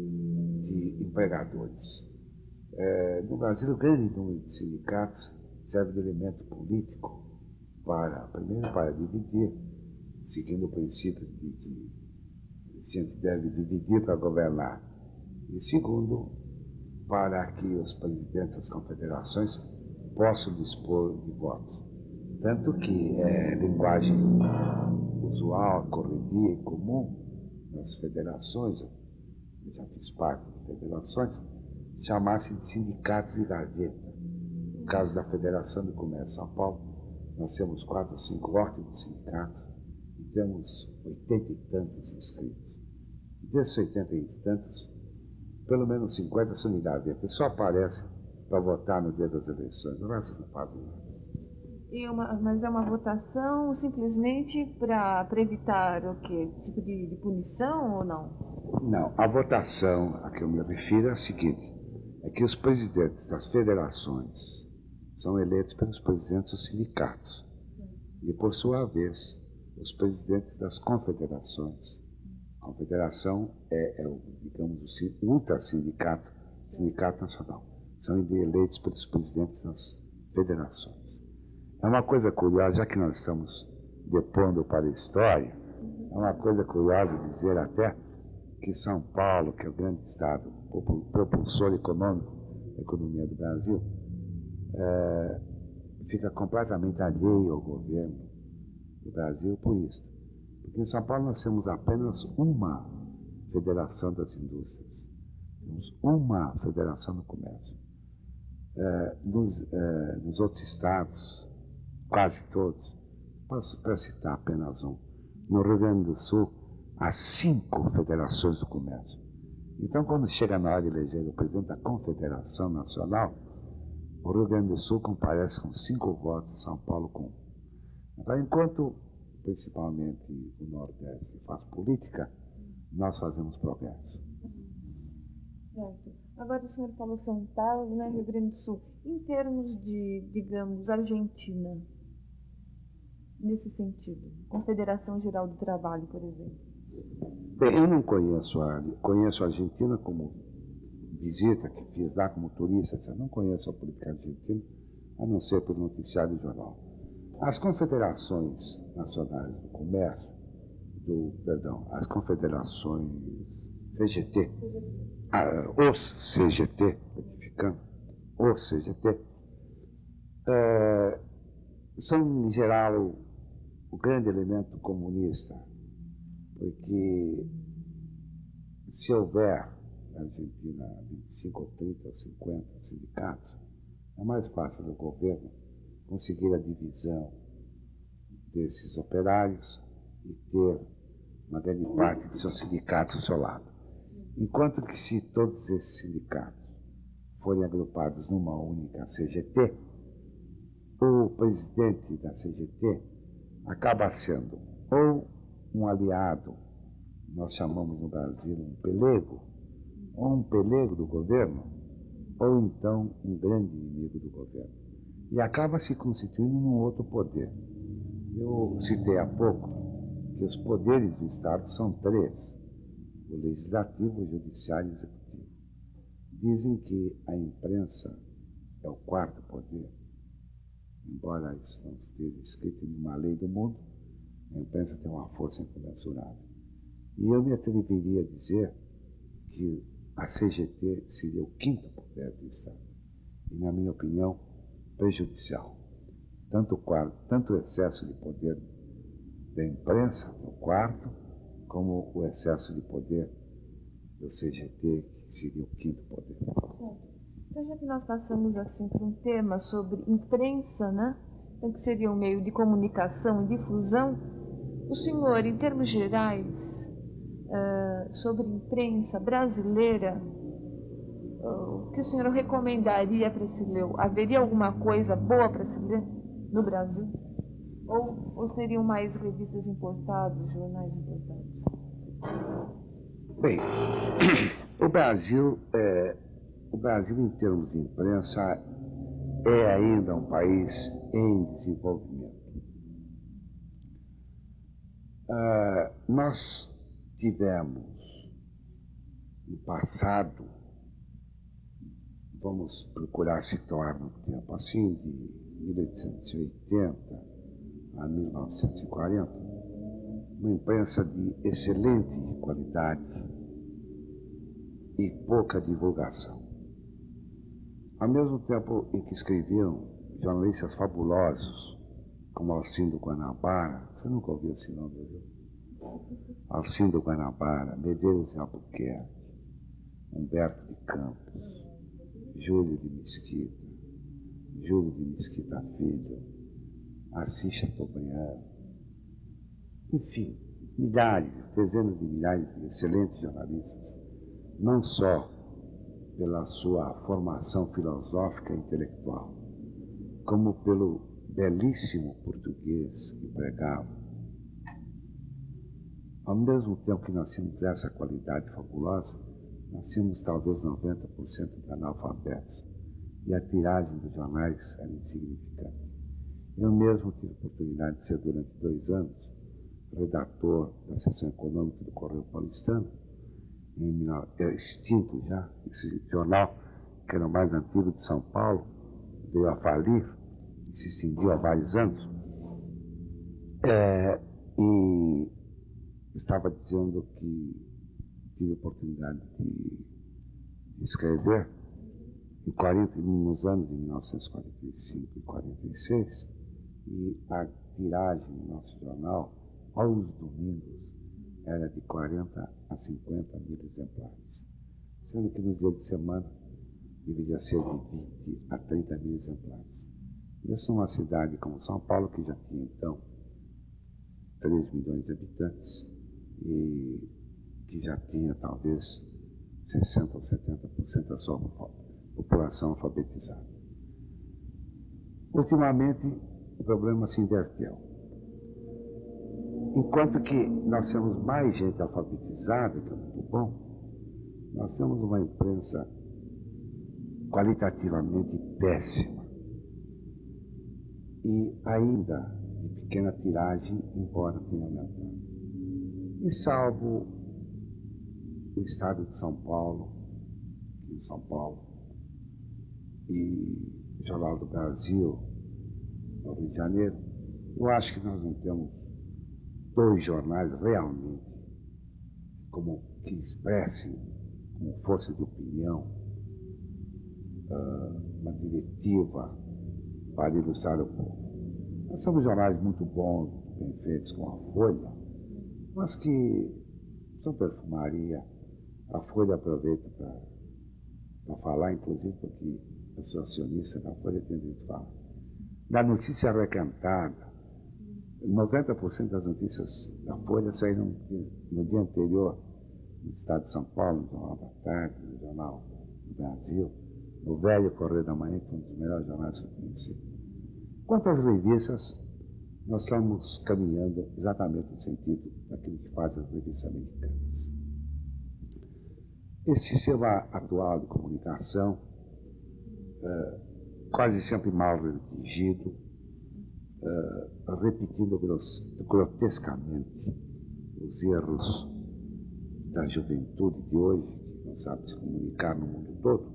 de empregadores. No Brasil, o grande número de sindicatos serve de elemento político primeiro para dividir, seguindo o princípio de que a gente deve dividir para governar, e segundo, para que os presidentes das confederações possam dispor de votos. Tanto que linguagem usual, corriqueira e comum nas federações, eu já fiz parte de federações, chamasse de sindicatos de gaveta. No caso da Federação do Comércio de São Paulo, nós temos 4 ou 5 ótimos sindicatos e temos 80 e tantos inscritos. Desses 80 e tantos, pelo menos 50 são de gaveta e só aparecem para votar no dia das eleições. O resto não fazem nada. Mas é uma votação simplesmente para evitar o quê? Tipo de punição ou não? Não, a votação a que eu me refiro é a seguinte: é que os presidentes das federações são eleitos pelos presidentes dos sindicatos. E, por sua vez, os presidentes das confederações. A confederação digamos, o ultra-sindicato, sindicato nacional. São eleitos pelos presidentes das federações. É uma coisa curiosa, já que nós estamos depondo para a história, é uma coisa curiosa dizer até que São Paulo, que é o grande estado propulsor econômico da economia do Brasil, fica completamente alheio ao governo do Brasil por isso. Porque em São Paulo nós temos apenas uma federação das indústrias, temos uma federação do comércio. Nos outros estados, quase todos, para citar apenas um, no Rio Grande do Sul, há 5 federações do comércio. Então, quando chega na hora de eleger o presidente da Confederação Nacional, o Rio Grande do Sul comparece com 5 votos, São Paulo com 1. Então, enquanto principalmente o Nordeste faz política, nós fazemos progresso. Certo. Agora o senhor falou São Paulo, né, Rio Grande do Sul. Em termos de, digamos, Argentina, nesse sentido, Confederação Geral do Trabalho, por exemplo. Bem, eu não conheço conheço a Argentina como visita que fiz lá como turista, eu não conheço a política argentina, a não ser pelo noticiário do jornal. As confederações nacionais do comércio, as confederações CGT, os CGT, retificando, os CGT, são, em geral, o grande elemento comunista, porque se houver na Argentina 25 ou 30 ou 50 sindicatos, é mais fácil do governo conseguir a divisão desses operários e ter uma grande parte de seus sindicatos ao seu lado. Enquanto que se todos esses sindicatos forem agrupados numa única CGT, o presidente da CGT acaba sendo ou um aliado, nós chamamos no Brasil um pelego, ou um pelego do governo, ou então um grande inimigo do governo. E acaba se constituindo num outro poder. Eu citei há pouco que os poderes do Estado são três: o legislativo, o judiciário e o executivo. Dizem que a imprensa é o quarto poder. Embora isso não esteja escrito em nenhuma lei do mundo, a imprensa tem uma força incomensurável. E eu me atreveria a dizer que a CGT seria o quinto poder do Estado. E, na minha opinião, prejudicial. Tanto o excesso de poder da imprensa, no quarto, como o excesso de poder do CGT, que seria o quinto poder. Então, já que nós passamos assim por um tema sobre imprensa, né? Então, que seria um meio de comunicação e difusão, o senhor, em termos gerais, sobre imprensa brasileira, o que o senhor recomendaria para se ler? Haveria alguma coisa boa para se ler no Brasil? Ou seriam mais revistas importadas, jornais importados? Bem, o Brasil, em termos de imprensa, é ainda um país em desenvolvimento. Nós tivemos, no passado, vamos procurar situar no tempo assim, de 1880 a 1940, uma imprensa de excelente qualidade e pouca divulgação. Ao mesmo tempo em que escreviam jornalistas fabulosos, como Alcindo Guanabara, você nunca ouviu esse nome, viu? Alcindo Guanabara, Medeiros de Albuquerque, Humberto de Campos, Júlio de Mesquita Filho, Assis Chateaubriand, enfim, milhares, dezenas de milhares de excelentes jornalistas, não só pela sua formação filosófica e intelectual, como pelo belíssimo português que pregavam. Ao mesmo tempo que nós tínhamos essa qualidade fabulosa, nós tínhamos talvez 90% de analfabetos, e a tiragem dos jornais era insignificante. Eu mesmo tive a oportunidade de ser, durante 2 anos, redator da seção econômica do Correio Paulistano, extinto já, esse jornal, que era o mais antigo de São Paulo, veio a falir e se extinguiu há vários anos. E estava dizendo que tive a oportunidade de escrever nos anos de 1945 e 46, e a tiragem do nosso jornal, aos domingos, era de 40 a 50 mil exemplares, sendo que nos dias de semana deveria ser de 20 a 30 mil exemplares. Isso é uma cidade como São Paulo, que já tinha então 3 milhões de habitantes e que já tinha talvez 60 ou 70% da sua população alfabetizada. Ultimamente, o problema se inverteu. Enquanto que nós temos mais gente alfabetizada, que é muito bom, nós temos uma imprensa qualitativamente péssima e ainda de pequena tiragem, embora tenha aumentado. E salvo o estado de São Paulo, aqui em São Paulo, e Jornal do Brasil, no Rio de Janeiro, eu acho que nós não temos dois jornais realmente como que expressem com força de opinião uma diretiva para ilustrar o povo. Nós somos jornais muito bons, bem feitos, com a Folha, mas que são perfumaria. A Folha aproveita para falar, inclusive porque eu sou acionista da Folha, tenho direito de falar. Da notícia recantada, 90% das notícias da Folha saíram no dia anterior no estado de São Paulo, no Jornal da Tarde, no Jornal do Brasil, no velho Correio da Manhã, que foi um dos melhores jornais que eu conheci. Quanto às revistas, nós estamos caminhando exatamente no sentido daquilo que fazem as revistas americanas. Esse sistema atual de comunicação, quase sempre mal redigido, repetindo grotescamente os erros da juventude de hoje, que não sabe se comunicar no mundo todo,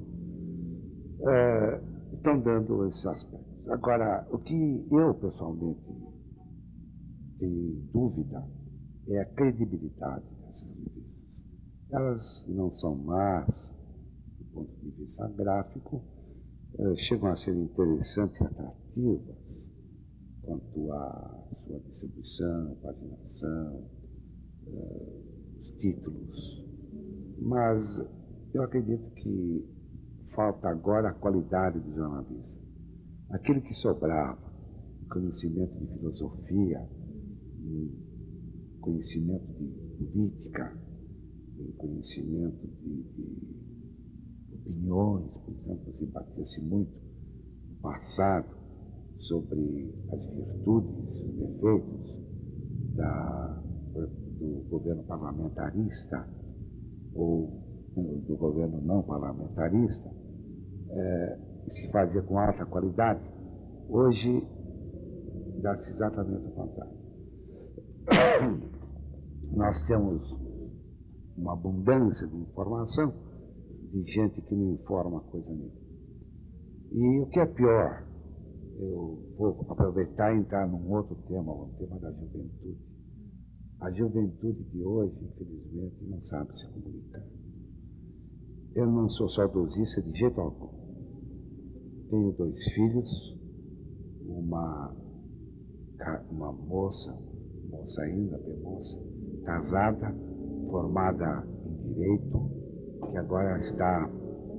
estão dando esses aspectos. Agora, o que eu pessoalmente tenho dúvida é a credibilidade dessas revistas. Elas não são más do ponto de vista gráfico, chegam a ser interessantes e atrativas quanto à sua distribuição, paginação, os títulos. Mas eu acredito que falta agora a qualidade dos jornalistas. Aquilo que sobrava, conhecimento de filosofia, conhecimento de política, conhecimento de opiniões, por exemplo, se batia-se muito no passado sobre as virtudes, os defeitos do governo parlamentarista ou do governo não parlamentarista, se fazia com alta qualidade. Hoje dá-se exatamente o contrário. Nós temos uma abundância de informação de gente que não informa coisa nenhuma. E o que é pior, eu vou aproveitar e entrar num outro tema, o tema da juventude. A juventude de hoje, infelizmente, não sabe se comunicar. Eu não sou saudosista de jeito algum. Tenho 2 filhos, uma moça ainda, bem moça, casada, formada em Direito, que agora está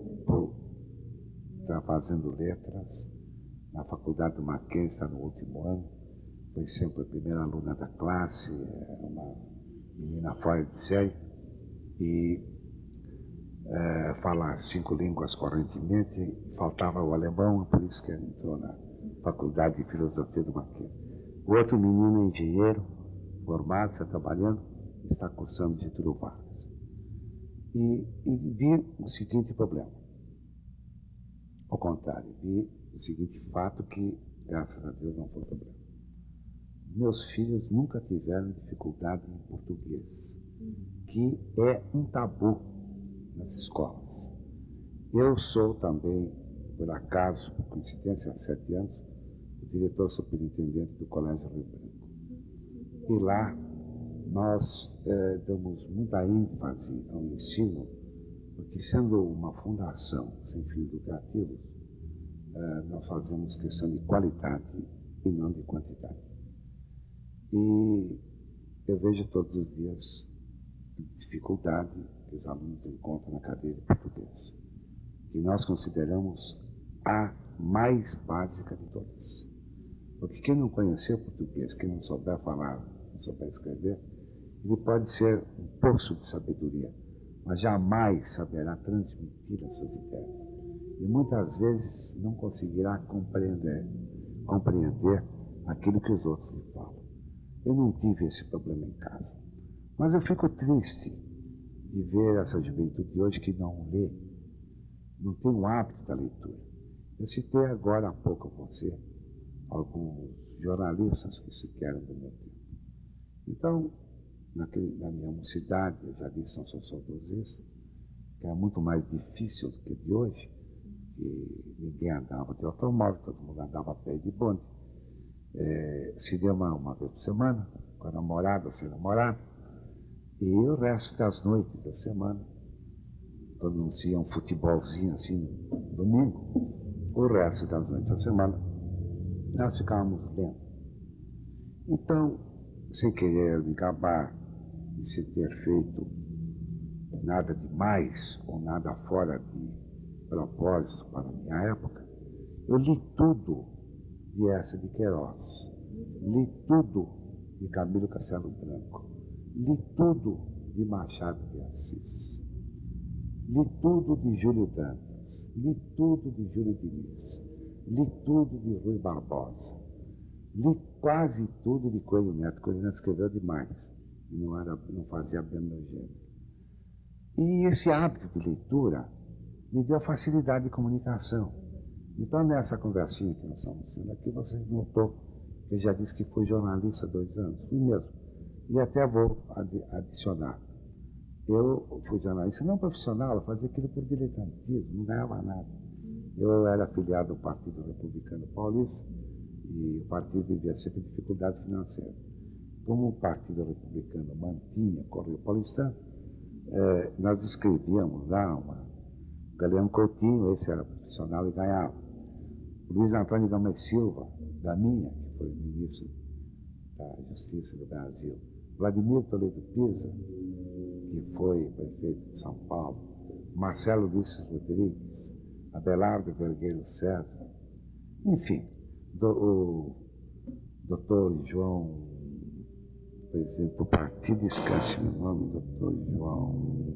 fazendo letras na Faculdade do Mackenzie, está no último ano. Foi sempre a primeira aluna da classe, uma menina fora de série, e fala 5 línguas correntemente. Faltava o alemão, por isso que ela entrou na Faculdade de Filosofia do Mackenzie. O outro menino é engenheiro, formado, está trabalhando, está cursando Getúlio Vargas. E vi o seguinte problema. Ao contrário, vi o seguinte fato que, graças a Deus, não foi problema. Meus filhos nunca tiveram dificuldade em português, que é um tabu nas escolas. Eu sou também, por acaso, por coincidência, há 7 anos, o diretor superintendente do Colégio Rio Branco. E lá nós damos muita ênfase ao ensino, porque sendo uma fundação sem fins lucrativos, nós fazemos questão de qualidade e não de quantidade. E eu vejo todos os dias a dificuldade que os alunos encontram na cadeira de português, que nós consideramos a mais básica de todas. Porque quem não conhecer português, quem não souber falar, não souber escrever, ele pode ser um poço de sabedoria, mas jamais saberá transmitir as suas ideias. E muitas vezes não conseguirá compreender aquilo que os outros lhe falam. Eu não tive esse problema em casa, mas eu fico triste de ver essa juventude de hoje que não lê, não tem o hábito da leitura. Eu citei agora há pouco a você alguns jornalistas que se querem do meu tempo. Então, na minha mocidade, eu já disse, não sou saudosista, que era muito mais difícil do que de hoje, que ninguém andava de automóvel, todo mundo andava a pé de bonde. Cinema uma vez por semana, com a namorada, sem namorado, e o resto das noites da semana, quando não se ia um futebolzinho assim no domingo, o resto das noites da semana, nós ficávamos lendo. Então, sem querer me gabar de se ter feito nada demais ou nada fora de propósito para a minha época, eu li tudo de Eça de Queiroz, li tudo de Camilo Castelo Branco, li tudo de Machado de Assis, li tudo de Júlio Dantas, li tudo de Júlio Diniz, li tudo de Rui Barbosa, li quase tudo de Coelho Neto. Coelho Neto escreveu demais e não fazia bem meu gênero. E esse hábito de leitura me deu facilidade de comunicação. Então, nessa conversinha que nós estamos tendo aqui, vocês notou que eu já disse que fui jornalista há 2 anos. Fui mesmo. E até vou adicionar. Eu fui jornalista não profissional, eu fazia aquilo por diletantismo, não ganhava nada. Eu era afiliado ao Partido Republicano Paulista e o partido vivia sempre dificuldades financeiras. Como o Partido Republicano mantinha o Correio Paulistano, nós escrevíamos lá Galeão Coutinho, esse era profissional e ganhava. Luiz Antônio Gomes Silva, da minha, que foi ministro da Justiça do Brasil. Vladimir Toledo Pisa, que foi prefeito de São Paulo. Marcelo Ulisses Rodrigues, Abelardo Vergueiro César. Enfim, o doutor João, presidente do partido, esquece meu nome, doutor João...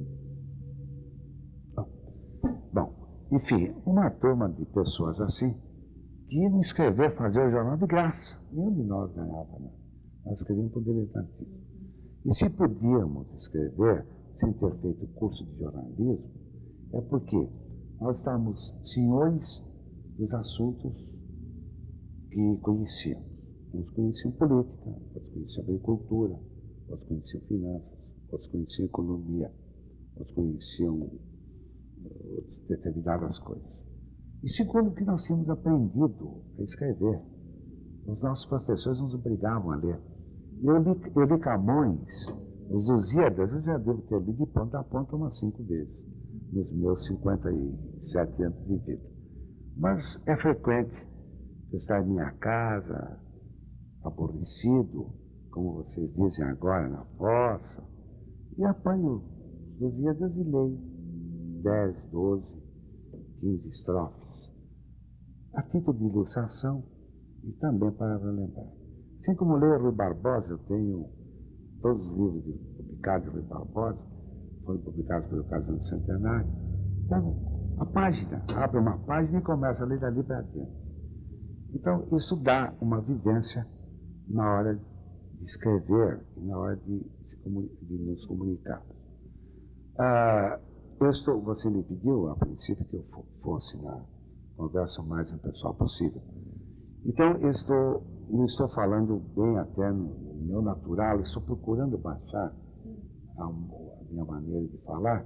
Bom, enfim, uma turma de pessoas assim, que iam escrever, fazer o jornal de graça. Nenhum de nós ganhava nada. Nós escrevíamos por diletantismo. E se podíamos escrever sem ter feito curso de jornalismo, é porque nós estávamos senhores dos assuntos que conhecíamos. Uns conheciam política, outros conheciam agricultura, outros conheciam finanças, outros conheciam economia, outros conheciam determinadas coisas. E segundo, que nós tínhamos aprendido a escrever. Os nossos professores nos obrigavam a ler. Eu li Camões, os Lusíadas, eu já devo ter lido de ponta a ponta umas 5 vezes, nos meus 57 anos de vida. Mas é frequente eu estar em minha casa, aborrecido, como vocês dizem agora, na fossa, e apanho os Lusíadas e leio 10, 12, 15 estrofes, a título de ilustração e também para relembrar. Assim como leio Rui Barbosa, eu tenho todos os livros publicados de Rui Barbosa, foram publicados pelo Casal do Centenário. Pego a página, abro uma página e começo a ler dali para adiante. Então, isso dá uma vivência na hora de escrever e na hora de nos comunicar. Você me pediu, a princípio, que eu fosse na conversa mais impessoal possível. Então, não estou falando bem até no meu natural, estou procurando baixar a minha maneira de falar,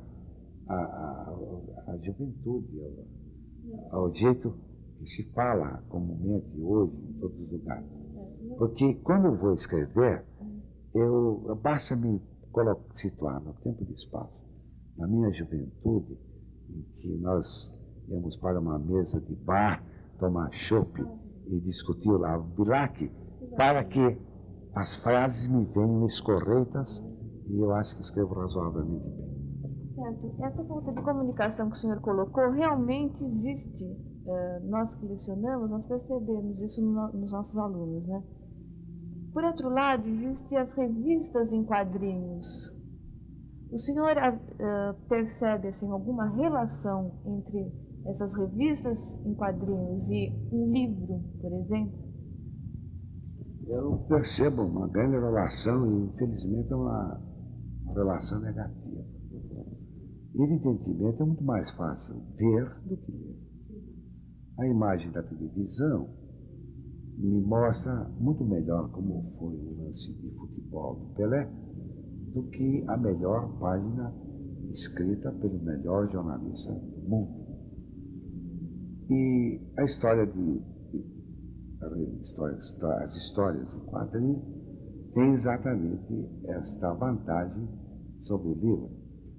a juventude, ao jeito que se fala comumente hoje em todos os lugares. Porque quando eu vou escrever, basta me situar no tempo e espaço. Na minha juventude, em que nós íamos para uma mesa de bar, tomar chopp e discutir lá o bilac, para que as frases me venham escorreitas, e eu acho que escrevo razoavelmente bem. Certo. Essa falta de comunicação que o senhor colocou realmente existe. Nós que lecionamos, nós percebemos isso nos nossos alunos, né? Por outro lado, existem as revistas em quadrinhos. O senhor percebe assim, alguma relação entre essas revistas em quadrinhos e um livro, por exemplo? Eu percebo uma grande relação e, infelizmente, é uma relação negativa. Evidentemente, é muito mais fácil ver do que ler. A imagem da televisão me mostra muito melhor como foi o lance de futebol do Pelé do que a melhor página escrita pelo melhor jornalista do mundo. E a história as histórias em quadrinho tem exatamente esta vantagem sobre o livro.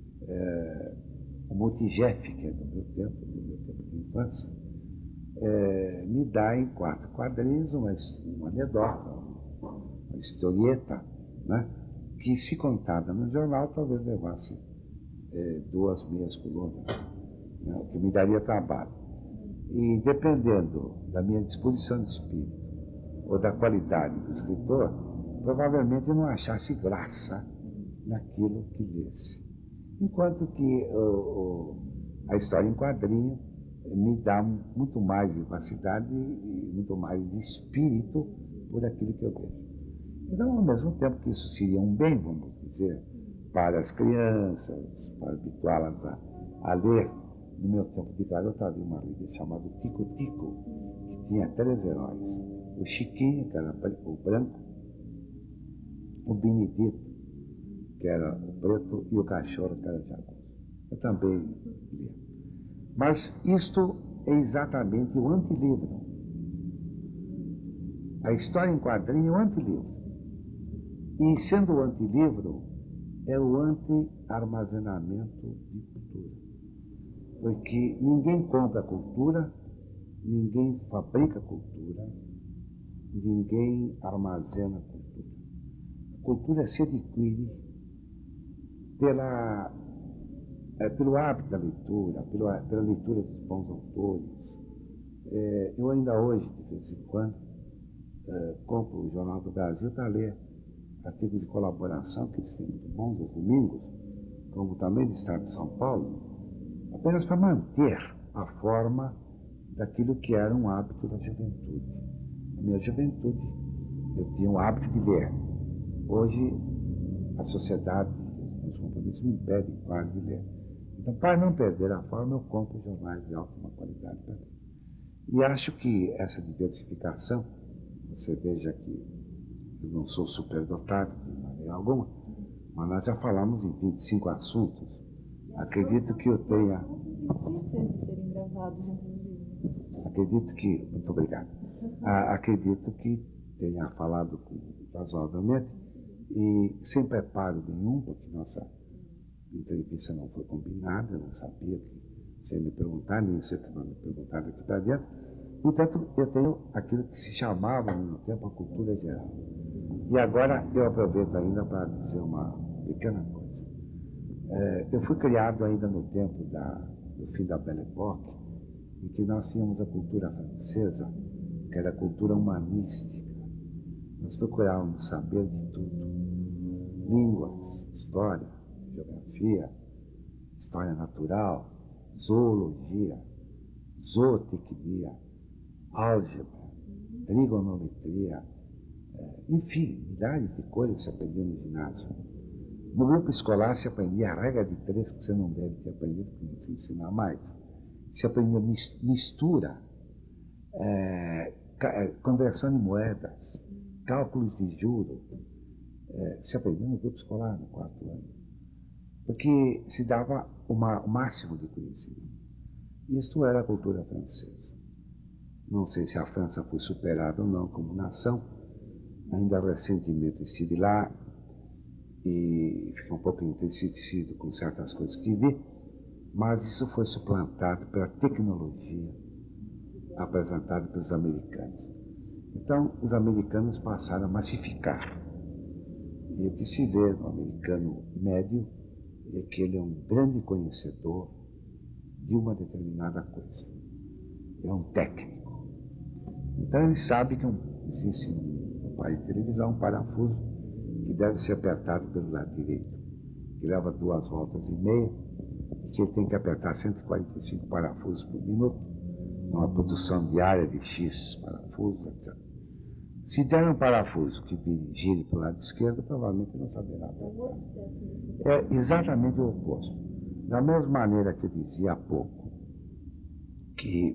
O Motijef, que é do meu tempo de infância, me dá em 4 quadrinhos uma anedota, uma historieta, né, que, se contada no jornal, talvez levasse 2 meias colunas, né, o que me daria trabalho. E dependendo da minha disposição de espírito ou da qualidade do escritor, provavelmente eu não achasse graça naquilo que lesse. Enquanto que a história em quadrinho me dá muito mais vivacidade e muito mais espírito por aquilo que eu vejo. Então, ao mesmo tempo que isso seria um bem, vamos dizer, para as crianças, para habituá-las a ler, no meu tempo de garoto havia uma revista chamada Tico Tico, que tinha 3 heróis. O Chiquinho, que era o branco, o Benedito, que era o preto, e o cachorro, que era o jagunço. Eu também lia. Mas isto é exatamente o antilivro. A história em quadrinho é o antilivro. E, sendo o antilivro, é o anti-armazenamento de cultura. Porque ninguém compra cultura, ninguém fabrica cultura, ninguém armazena cultura. A cultura se adquire pelo hábito da leitura, pela leitura dos bons autores. Eu ainda hoje, de vez em quando, compro o Jornal do Brasil para ler artigos de colaboração, que eles têm muito bons aos domingos, como também do Estado de São Paulo, apenas para manter a forma daquilo que era um hábito da juventude. Na minha juventude, eu tinha o hábito de ler. Hoje, a sociedade, os compromissos me impedem quase de ler. Então, para não perder a forma, eu compro jornais de ótima qualidade para ler. E acho que essa diversificação, você veja que eu não sou superdotado de maneira alguma, mas nós já falamos em 25 assuntos. Acredito que eu tenha... Difíceis de serem gravados, inclusive. Acredito que... Muito obrigado. Acredito que tenha falado razoavelmente e sem preparo nenhum, porque nossa entrevista não foi combinada, eu não sabia que você ia me perguntar, nem você estava me perguntando aqui para dentro. Portanto, eu tenho aquilo que se chamava no tempo a cultura geral. E agora eu aproveito ainda para dizer uma pequena coisa. Eu fui criado ainda no tempo do fim da Belle Époque, em que nós tínhamos a cultura francesa, que era a cultura humanística. Nós procurávamos saber de tudo. Línguas, história, geografia, história natural, zoologia, zootecnia, álgebra, trigonometria, enfim, milhares de coisas que se aprendiam no ginásio. No grupo escolar se aprendia a regra de 3, que você não deve ter aprendido, porque não se ensinar mais. Se aprendia mistura, conversão de moedas, cálculos de juros. Se aprendia no grupo escolar, no 4º ano. Porque se dava o máximo de conhecimento. Isto era a cultura francesa. Não sei se a França foi superada ou não como nação. Ainda recentemente estive lá e fiquei um pouco entristecido com certas coisas que vi, mas isso foi suplantado pela tecnologia apresentada pelos americanos. Então, os americanos passaram a massificar. E o que se vê no americano médio é que ele é um grande conhecedor de uma determinada coisa. Ele é um técnico. Então, ele sabe que existe no aparelho de televisão um parafuso que deve ser apertado pelo lado direito, que leva 2 voltas e meia, e que ele tem que apertar 145 parafusos por minuto, numa produção diária de X parafusos, etc. Se der um parafuso que gire para o lado esquerdo, provavelmente não saberá apertar. É exatamente o oposto. Da mesma maneira que eu dizia há pouco que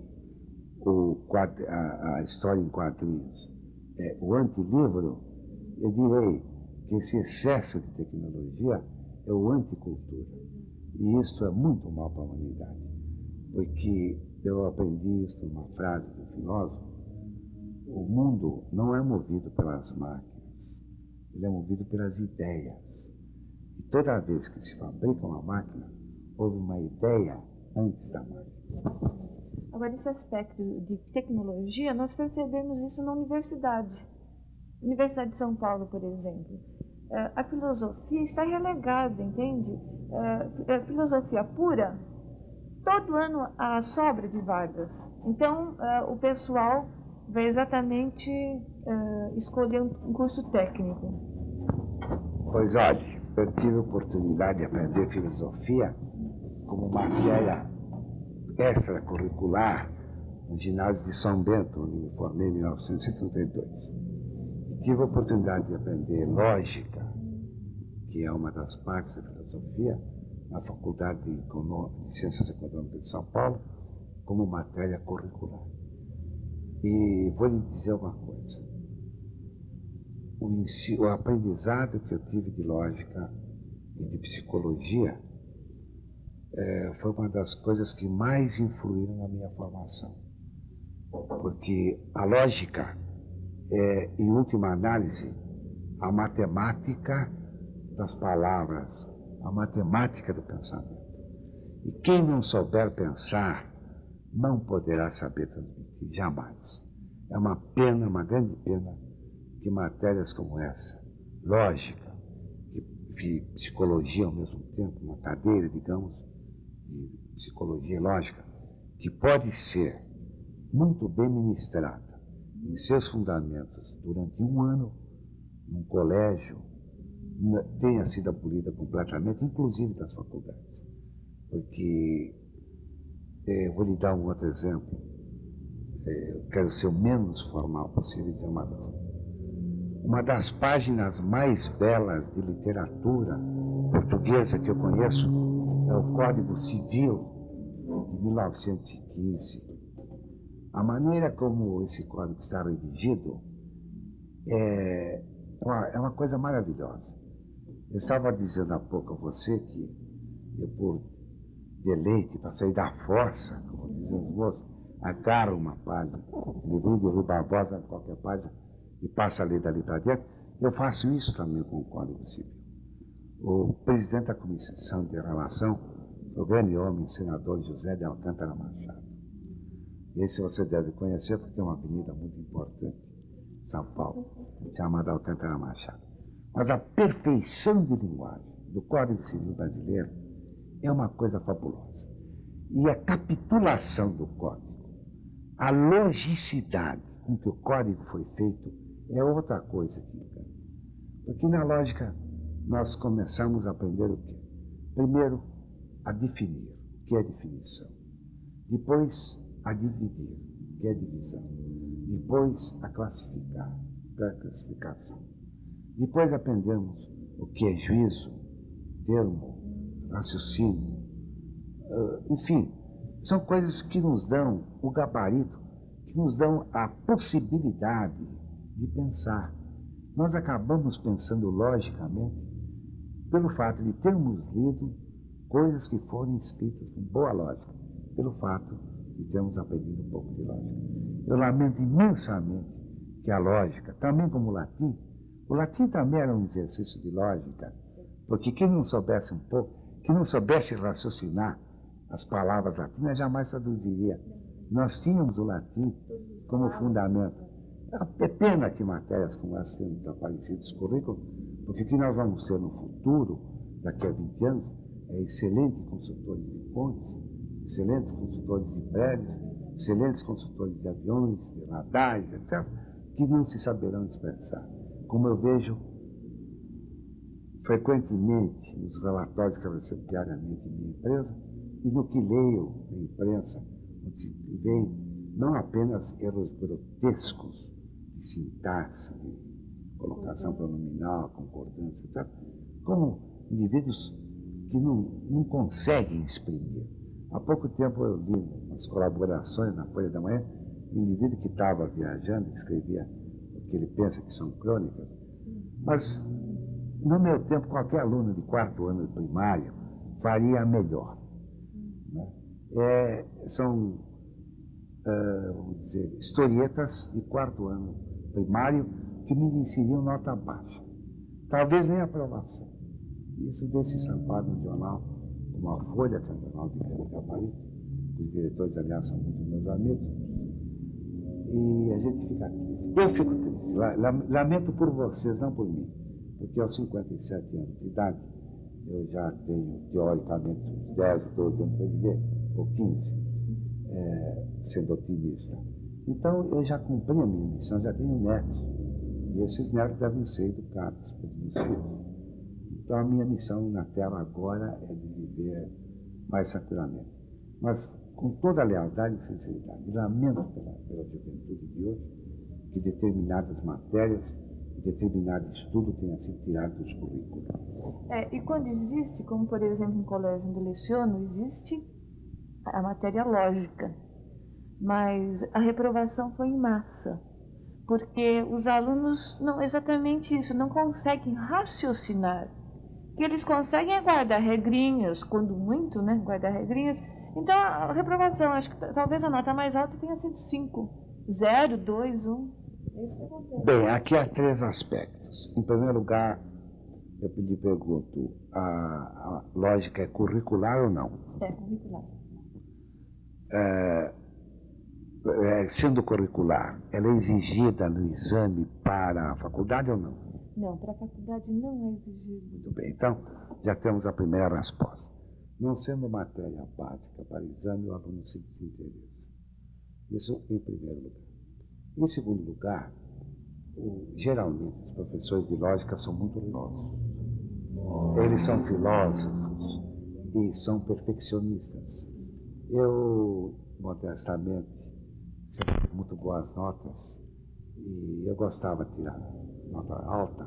a história em quadrinhos é o antilivro, eu direi que esse excesso de tecnologia é o anticultura. E isso é muito mal para a humanidade, porque eu aprendi isso numa frase do filósofo: o mundo não é movido pelas máquinas, ele é movido pelas ideias. E toda vez que se fabrica uma máquina, houve uma ideia antes da máquina. Agora, esse aspecto de tecnologia, nós percebemos isso na universidade. Universidade de São Paulo, por exemplo. A filosofia está relegada, entende? Filosofia pura, todo ano há sobra de vagas. Então, o pessoal vai exatamente escolher um curso técnico. Pois olha, eu tive a oportunidade de aprender filosofia como matéria extracurricular no ginásio de São Bento, onde me formei em 1932. Tive a oportunidade de aprender lógica, que é uma das partes da filosofia, na Faculdade de Ciências Econômicas de São Paulo, como matéria curricular. E vou lhe dizer uma coisa: o aprendizado que eu tive de lógica e de psicologia foi uma das coisas que mais influíram na minha formação. Porque a lógica é, em última análise, a matemática das palavras, a matemática do pensamento. E quem não souber pensar, não poderá saber transmitir, jamais. É uma pena, uma grande pena, que matérias como essa, lógica e psicologia ao mesmo tempo, uma cadeira, digamos, de psicologia e lógica, que pode ser muito bem ministrada em seus fundamentos durante um ano, num colégio, tenha sido abolida completamente, inclusive das faculdades. Porque, vou lhe dar um outro exemplo, eu quero ser o menos formal possível e dizer uma das páginas mais belas de literatura portuguesa que eu conheço é o Código Civil de 1915. A maneira como esse código está redigido é uma coisa maravilhosa. Eu estava dizendo há pouco a você que eu, por deleite, para sair da força, como dizem os moços, agarro uma página, livro de Rui Barbosa, qualquer página, e passa a ler dali para dentro. Eu faço isso também com o Código Civil. O presidente da Comissão de Relação foi o grande homem, senador José de Alcântara Machado. Esse você deve conhecer, porque tem uma avenida muito importante em São Paulo, chamada Alcântara Machado. Mas a perfeição de linguagem do Código Civil brasileiro é uma coisa fabulosa. E a capitulação do Código, a logicidade com que o Código foi feito, é outra coisa que encanta. Porque na lógica nós começamos a aprender o quê? Primeiro, a definir, o que é definição. Depois, a dividir, o que é divisão. Depois, a classificar, o que é classificação. Depois aprendemos o que é juízo, termo, raciocínio. Enfim, são coisas que nos dão o gabarito, que nos dão a possibilidade de pensar. Nós acabamos pensando logicamente pelo fato de termos lido coisas que foram escritas com boa lógica, pelo fato de termos aprendido um pouco de lógica. Eu lamento imensamente que a lógica, também como o latim também era um exercício de lógica, porque quem não soubesse um pouco, quem não soubesse raciocinar as palavras latinas, jamais traduziria. Nós tínhamos o latim como fundamento. É pena que matérias como essa tenham desaparecido dos currículos, porque o que nós vamos ser no futuro, daqui a 20 anos, é excelentes consultores de pontes, excelentes consultores de prédios, excelentes consultores de aviões, de radares, etc., que não se saberão expressar. Como eu vejo frequentemente nos relatórios que eu recebo diariamente em minha empresa e no que leio na imprensa, onde se vê não apenas erros grotescos de sintaxe, de colocação pronominal, concordância, etc., como indivíduos que não conseguem exprimir. Há pouco tempo eu li umas colaborações na Folha da Manhã, um indivíduo que estava viajando, escrevia o que ele pensa que são crônicas, mas no meu tempo qualquer aluno de 4º ano de primário faria melhor. Né? São, vamos dizer, historietas de quarto ano primário que mereceriam nota baixa. Talvez nem aprovação. Isso desse estampado no jornal, como a Folha, que é um jornal de grande gabarito. Os diretores, aliás, são muito meus amigos. E a gente fica triste. Eu fico triste. Lamento por vocês, não por mim. Porque aos 57 anos de idade, eu já tenho, teoricamente, uns 10 ou 12 anos para viver, ou 15, sendo otimista. Então, eu já cumpri a minha missão, já tenho netos. E esses netos devem ser educados pelos meus filhos. Então, a minha missão na Terra agora é de viver mais tranquilamente. Mas, com toda a lealdade e sinceridade, lamento pela juventude de hoje que determinadas matérias, determinado estudo tenha sido tirado dos currículos. E quando existe, como por exemplo no colégio onde eu leciono, existe a matéria lógica, mas a reprovação foi em massa, porque os alunos não exatamente isso, não conseguem raciocinar. O que eles conseguem é guardar regrinhas, quando muito, né, guardar regrinhas. Então a reprovação, acho que talvez a nota mais alta tenha sido 5, 0, 2, 1. Bem, aqui há 3 aspectos. Em primeiro lugar, eu lhe pergunto, a lógica é curricular ou não? É curricular. Sendo curricular, ela é exigida no exame para a faculdade ou não? Não, para a faculdade não é exigido. Muito bem, então já temos a primeira resposta. Não sendo matéria básica para exame, o aluno se desinteressa. Isso em primeiro lugar. Em segundo lugar, geralmente os professores de lógica são muito filósofos. Eles são filósofos e são perfeccionistas. Eu, modestamente, sempre tive muito boas notas e eu gostava de tirar nota alta.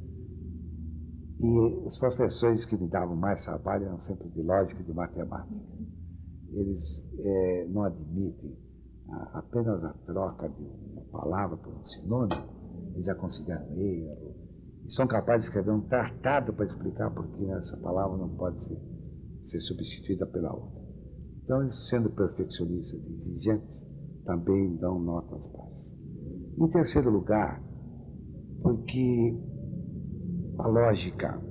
E os professores que me davam mais trabalho eram sempre de lógica e de matemática. Eles não admitem apenas a troca de uma palavra por um sinônimo, eles já consideram erro. E são capazes de escrever um tratado para explicar por que essa palavra não pode ser substituída pela outra. Então, eles, sendo perfeccionistas e exigentes, também dão notas baixas. Em terceiro lugar, porque a lógica,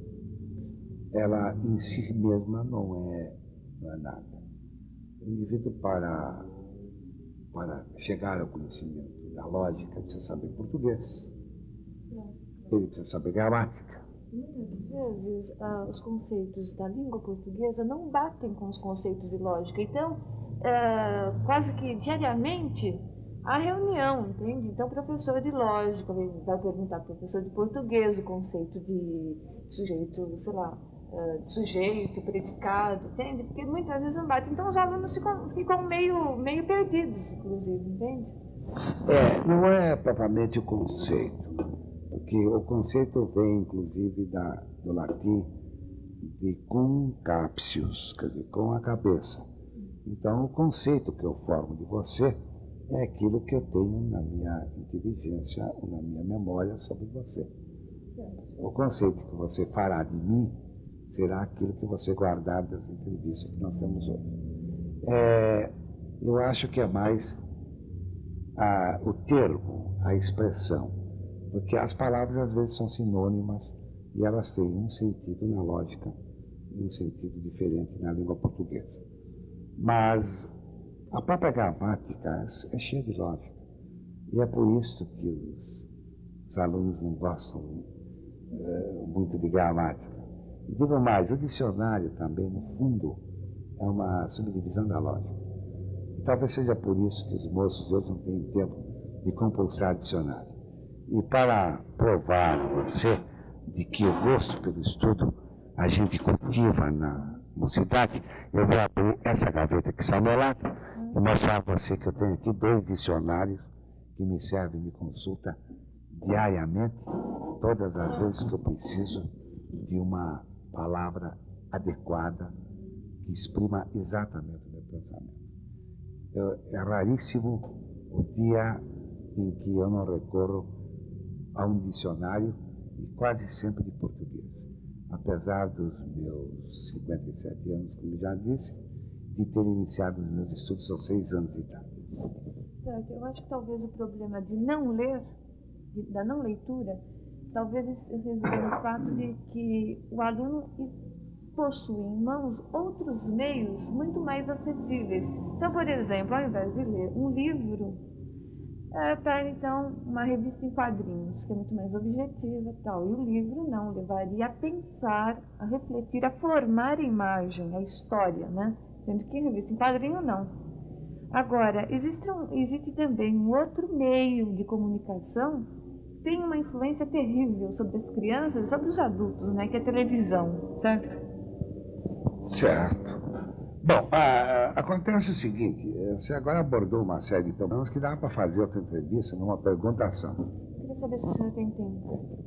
ela em si mesma não é nada. O indivíduo, para chegar ao conhecimento da lógica, precisa saber português. Ele precisa saber gramática. Muitas vezes os conceitos da língua portuguesa não batem com os conceitos de lógica. Então, quase que diariamente há reunião, entende? Então, o professor de lógica vai perguntar para o professor de português o conceito de sujeito, sei lá, sujeito, predicado, entende? Porque muitas vezes não bate. Então os alunos ficam meio perdidos, inclusive, entende? Não é propriamente o conceito, porque o conceito vem, inclusive, do latim de cum captius, quer dizer, com a cabeça. Então, o conceito que eu formo de você é aquilo que eu tenho na minha inteligência, na minha memória sobre você. O conceito que você fará de mim será aquilo que você guardar das entrevistas que nós temos hoje. Eu acho que é mais o termo, a expressão, porque as palavras às vezes são sinônimas e elas têm um sentido na lógica e um sentido diferente na língua portuguesa. Mas a própria gramática é cheia de lógica e é por isso que os alunos não gostam muito de gramática. E digo mais, o dicionário também, no fundo, é uma subdivisão da lógica. E talvez seja por isso que os moços de hoje não têm tempo de compulsar dicionário. E para provar a você de que o gosto pelo estudo a gente cultiva na mocidade, eu vou abrir essa gaveta que está ao meu lado e mostrar a você que eu tenho aqui 2 dicionários que me servem de consulta diariamente, todas as vezes que eu preciso de uma palavra adequada que exprima exatamente o meu pensamento. É raríssimo o dia em que eu não recorro a um dicionário e quase sempre de português. apesar dos meus 57 anos, como já disse, de ter iniciado os meus estudos aos 6 anos de idade. Certo, eu acho que talvez o problema de não ler, da não leitura, talvez resida no fato de que o aluno possui em mãos outros meios muito mais acessíveis. Então, por exemplo, ao invés de ler um livro, pega então uma revista em quadrinhos, que é muito mais objetiva e tal. E o livro não, levaria a pensar, a refletir, a formar a imagem, a história, né? Sendo que revista em quadrinho não. Agora, existe também um outro meio de comunicação que tem uma influência terrível sobre as crianças e sobre os adultos, né? Que é a televisão, certo? Certo. Bom, acontece o seguinte, você agora abordou uma série de problemas que dá para fazer outra entrevista numa pergunta só. Queria saber se o senhor tem tempo.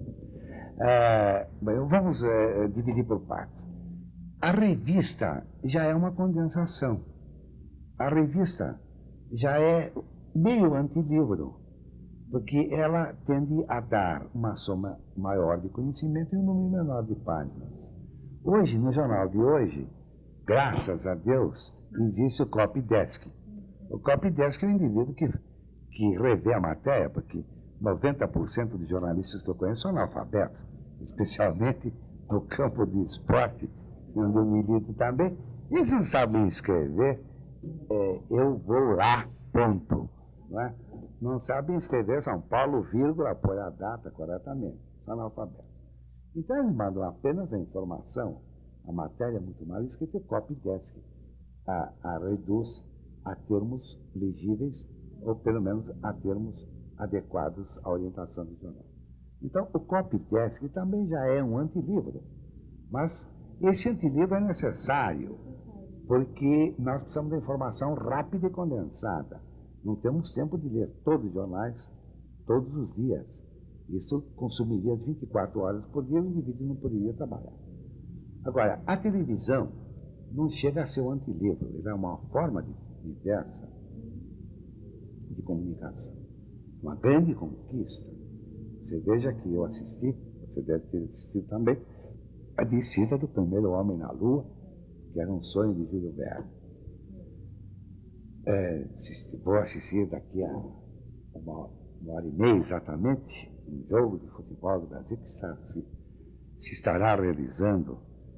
Bem, vamos dividir por partes. A revista já é uma condensação. A revista já é meio antilivro, porque ela tende a dar uma soma maior de conhecimento e um número menor de páginas. Hoje, no jornal de hoje, graças a Deus, existe o copydesk. O copydesk é o indivíduo que revê a matéria, porque 90% dos jornalistas que eu conheço são analfabetos, especialmente no campo do esporte, onde eu milito também. Eles não sabem escrever, eu vou lá, ponto. Não é? Não sabem escrever São Paulo, vírgula, pôr a data corretamente. São analfabetos. Então eles mandam apenas a informação, a matéria muito mal escrita, o copydesk a reduz a termos legíveis, ou pelo menos a termos adequados à orientação do jornal. Então o copydesk também já é um antilivro, mas esse antilivro é necessário, porque nós precisamos de informação rápida e condensada. Não temos tempo de ler todos os jornais, todos os dias. Isso consumiria 24 horas por dia, o indivíduo não poderia trabalhar. Agora, a televisão não chega a ser um antilivro, ele é uma forma diversa de comunicação. Uma grande conquista. Você veja que eu assisti, você deve ter assistido também, a descida do primeiro homem na Lua, que era um sonho de Júlio Verne. Vou assistir daqui a uma hora e meia exatamente, um jogo de futebol do Brasil que se estará realizando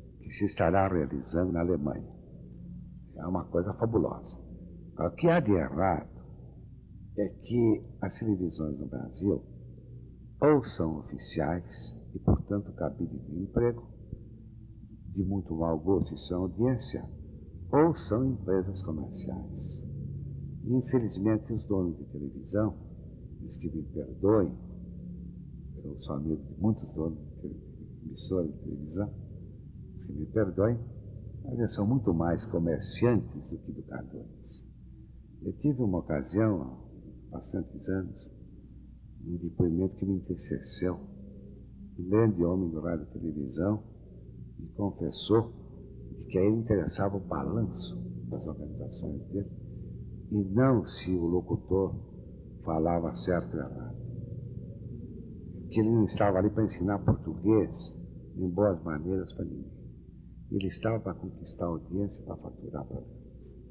na Alemanha. É uma coisa fabulosa. O que há de errado é que as televisões no Brasil ou são oficiais e, portanto, cabide de emprego, de muito mau gosto e sem audiência, ou são empresas comerciais. E, infelizmente, os donos de televisão, eles que me perdoem, eu sou amigo de muitos donos de emissoras de televisão, eles que me perdoem, mas eles são muito mais comerciantes do que educadores. Eu tive uma ocasião, há bastantes anos, um depoimento que me entristeceu. Um grande homem do rádio e televisão me confessou de que a ele interessava o balanço das organizações dele e não se o locutor falava certo ou errado. Que ele não estava ali para ensinar português em boas maneiras para ninguém. Ele estava para conquistar a audiência, para faturar para eles.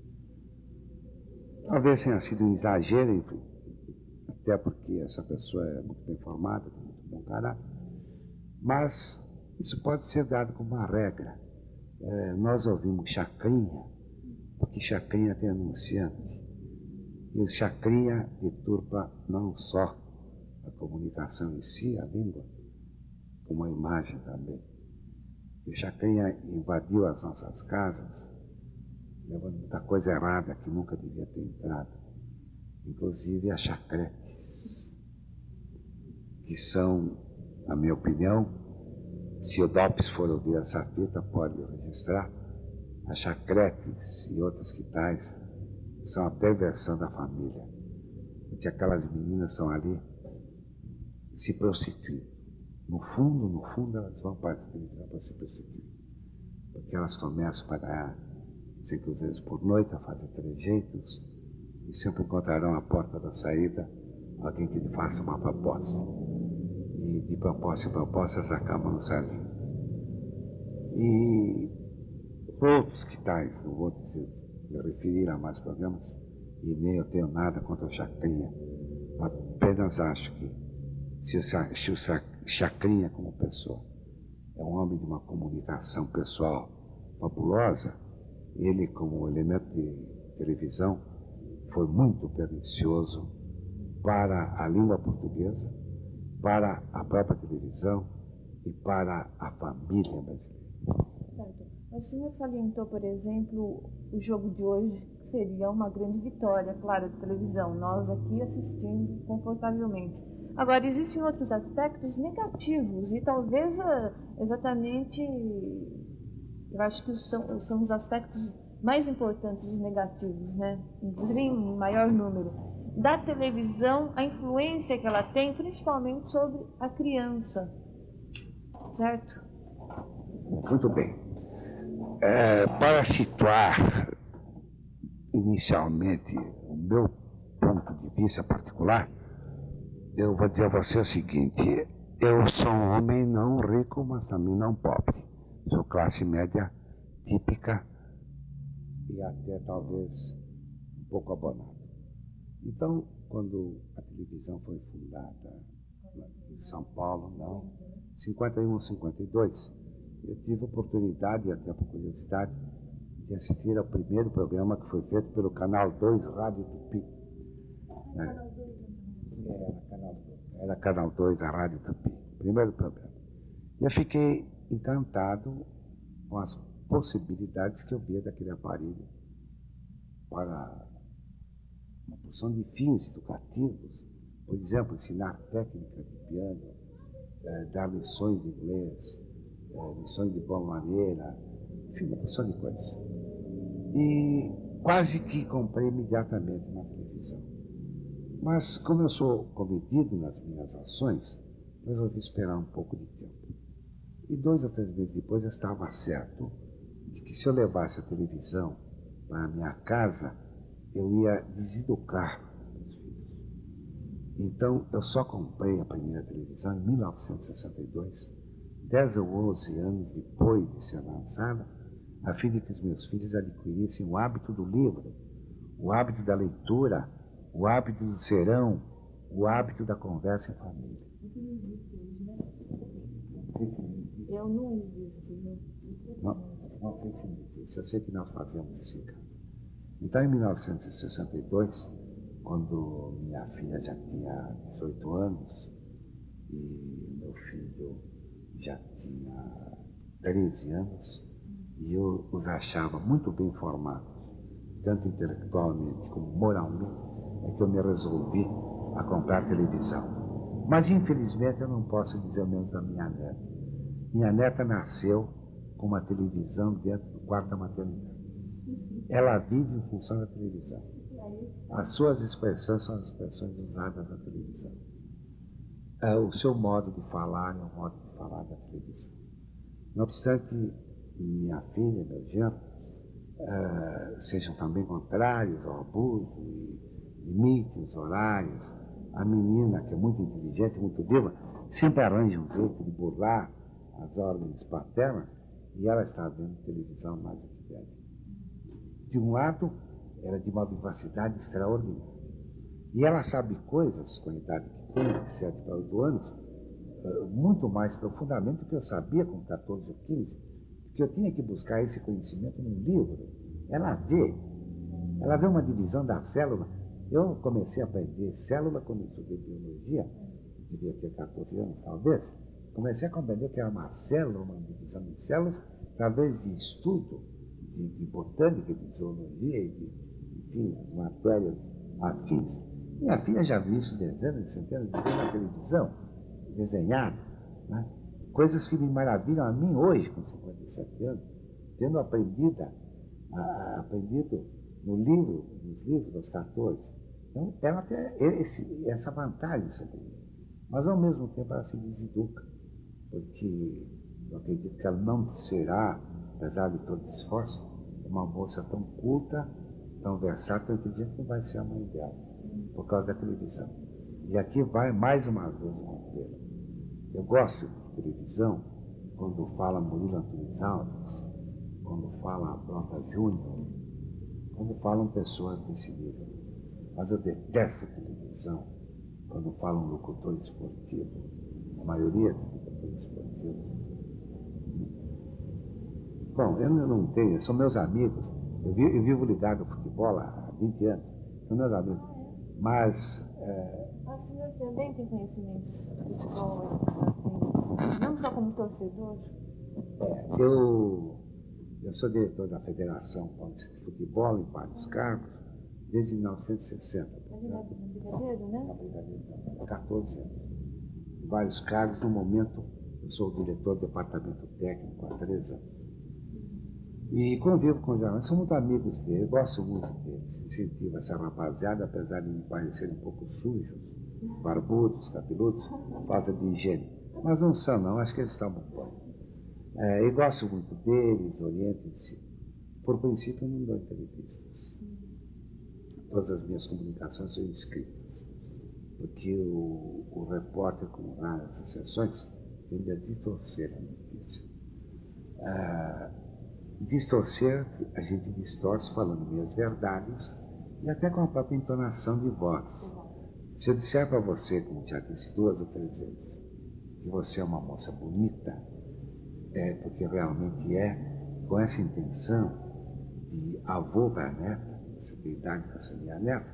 Talvez tenha sido um exagero, até porque essa pessoa é muito bem formada, tem muito bom caráter, mas isso pode ser dado como uma regra. Nós ouvimos chacrinha, porque chacrinha tem anunciante. E o chacrinha deturpa não só a comunicação em si, a língua, como a imagem também. E o chacrinha invadiu as nossas casas, levando muita coisa errada que nunca devia ter entrado. Inclusive as chacretes, que são, na minha opinião, se o DOPS for ouvir essa fita, pode registrar, as chacretes e outras que tais são a perversão da família. Porque aquelas meninas estão ali se prostituindo. No fundo, elas vão para a televisão para se prostituir. Porque elas começam a ganhar 5 vezes por noite, a fazer trejeitos, e sempre encontrarão à porta da saída alguém que lhe faça uma proposta. E de proposta em proposta, elas acabam no sargento. E outros que tais, não vou dizer, me referir a mais programas, e nem eu tenho nada contra o Chacrinha. Apenas acho que se o Chacrinha como pessoa é um homem de uma comunicação pessoal fabulosa, ele como elemento de televisão foi muito pernicioso para a língua portuguesa, para a própria televisão e para a família brasileira. Certo. O senhor salientou, por exemplo, o jogo de hoje, que seria uma grande vitória, claro, de televisão, nós aqui assistindo confortavelmente. Agora, existem outros aspectos negativos e talvez exatamente, eu acho que são os aspectos mais importantes e negativos, né? Inclusive em maior número, da televisão, a influência que ela tem, principalmente sobre a criança, certo? Muito bem. Para situar inicialmente o meu ponto de vista particular, eu vou dizer a você o seguinte: eu sou um homem não rico, mas também não pobre. Sou classe média típica e até talvez um pouco abonado. Então, quando a televisão foi fundada em São Paulo, não, 51 ou 52, eu tive a oportunidade, até por curiosidade, de assistir ao primeiro programa que foi feito pelo Canal 2 Rádio Tupi. Era Canal 2, a Rádio Tupi, primeiro programa. E eu fiquei encantado com as possibilidades que eu via daquele aparelho para uma porção de fins educativos, por exemplo, ensinar técnica de piano, dar lições de inglês, lições de boa maneira, enfim, uma porção de coisas. E quase que comprei imediatamente na televisão. Mas como eu sou comedido nas minhas ações, resolvi esperar um pouco de tempo. E 2 ou 3 meses depois eu estava certo de que se eu levasse a televisão para a minha casa, eu ia deseducar os meus filhos. Então eu só comprei a primeira televisão em 1962, 10 ou 11 anos depois de ser lançada, a fim de que os meus filhos adquirissem o hábito do livro, o hábito da leitura, o hábito do serão, o hábito da conversa em família. Eu não existo, né? Não sei se não existe. Eu sei que nós fazemos isso em casa. Então, em 1962, quando minha filha já tinha 18 anos e meu filho já tinha 13 anos, e eu os achava muito bem formados, tanto intelectualmente como moralmente, é que eu me resolvi a comprar televisão. Mas, infelizmente, eu não posso dizer o mesmo da minha neta. Minha neta nasceu com uma televisão dentro do quarto da maternidade. Ela vive em função da televisão. As suas expressões são as expressões usadas na televisão. O seu modo de falar é o modo de falar da televisão. Não obstante, minha filha e meu genro sejam também contrários ao abuso e limitem os horários, a menina, que é muito inteligente, muito viva, sempre arranja um jeito de burlar as ordens paternas, e ela está vendo televisão mais do que deve. De um lado, ela é de uma vivacidade extraordinária. E ela sabe coisas, com a idade que tem, de 7 para 8 anos, muito mais profundamente do que eu sabia com 14 ou 15, porque eu tinha que buscar esse conhecimento num livro. Ela vê uma divisão da célula. Eu comecei a aprender célula quando eu estudei biologia, devia ter 14 anos talvez. Comecei a compreender que era uma célula, uma divisão de células, através de estudo de botânica, de zoologia e enfim, as matérias afins. Minha filha já viu isso dezenas de centenas de vezes na televisão, desenhado, né? Coisas que me maravilham a mim hoje, com 57 anos, tendo aprendido nos livros dos 14. Então, ela tem essa vantagem sobre mim. Mas, ao mesmo tempo, ela se deseduca, porque eu acredito que ela não será, apesar de todo esforço, uma moça tão culta, tão versátil, tão inteligente, que vai ser a mãe dela, por causa da televisão. E aqui vai mais uma vez um apelo. Eu gosto de televisão quando fala Murilo Antunes Alves, quando fala Blota Júnior, quando falam pessoas desse nível. Mas eu detesto televisão quando falam locutor esportivo. A maioria dos locutores esportivos. Bom, eu não tenho, são meus amigos. Eu vivo ligado ao futebol há 20 anos. São meus amigos. Mas... O senhor também tem conhecimento de futebol, assim, não só como torcedor? Eu sou diretor da Federação Paulista de Futebol em vários cargos desde 1960. Na Brigadeiro, né? Na Brigadeiro, há 14 anos. Em vários cargos, no momento, eu sou o diretor do departamento técnico há 3 anos. E convivo com os jornalistas, sou muito amigos deles, gosto muito deles. Incentivo essa rapaziada, apesar de me parecerem um pouco sujos, barbudos, cabeludos, falta de higiene. Mas não são, não, acho que eles tomam banho. E gosto muito deles, oriento-se. Por princípio, eu não dou entrevistas. Todas as minhas comunicações são escritas. Porque o repórter, como nas sessões, tende a distorcer a notícia. Distorcer, a gente distorce falando meias verdades e até com a própria entonação de voz. Se eu disser para você, como já disse 2 ou 3 vezes, que você é uma moça bonita, porque realmente com essa intenção de avô para neta, você tem idade para ser minha neta,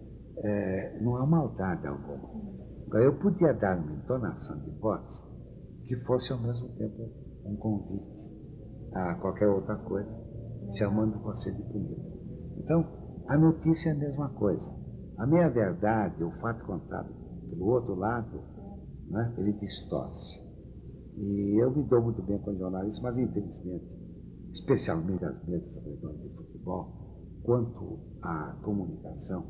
não há maldade alguma. Agora, eu podia dar uma entonação de voz que fosse ao mesmo tempo um convite a qualquer outra coisa, chamando você de bonita. Então, a notícia é a mesma coisa. A meia-verdade, o fato contado pelo outro lado, né, ele distorce. E eu me dou muito bem com jornalistas, mas infelizmente, especialmente as mesas redondas de futebol, quanto à comunicação,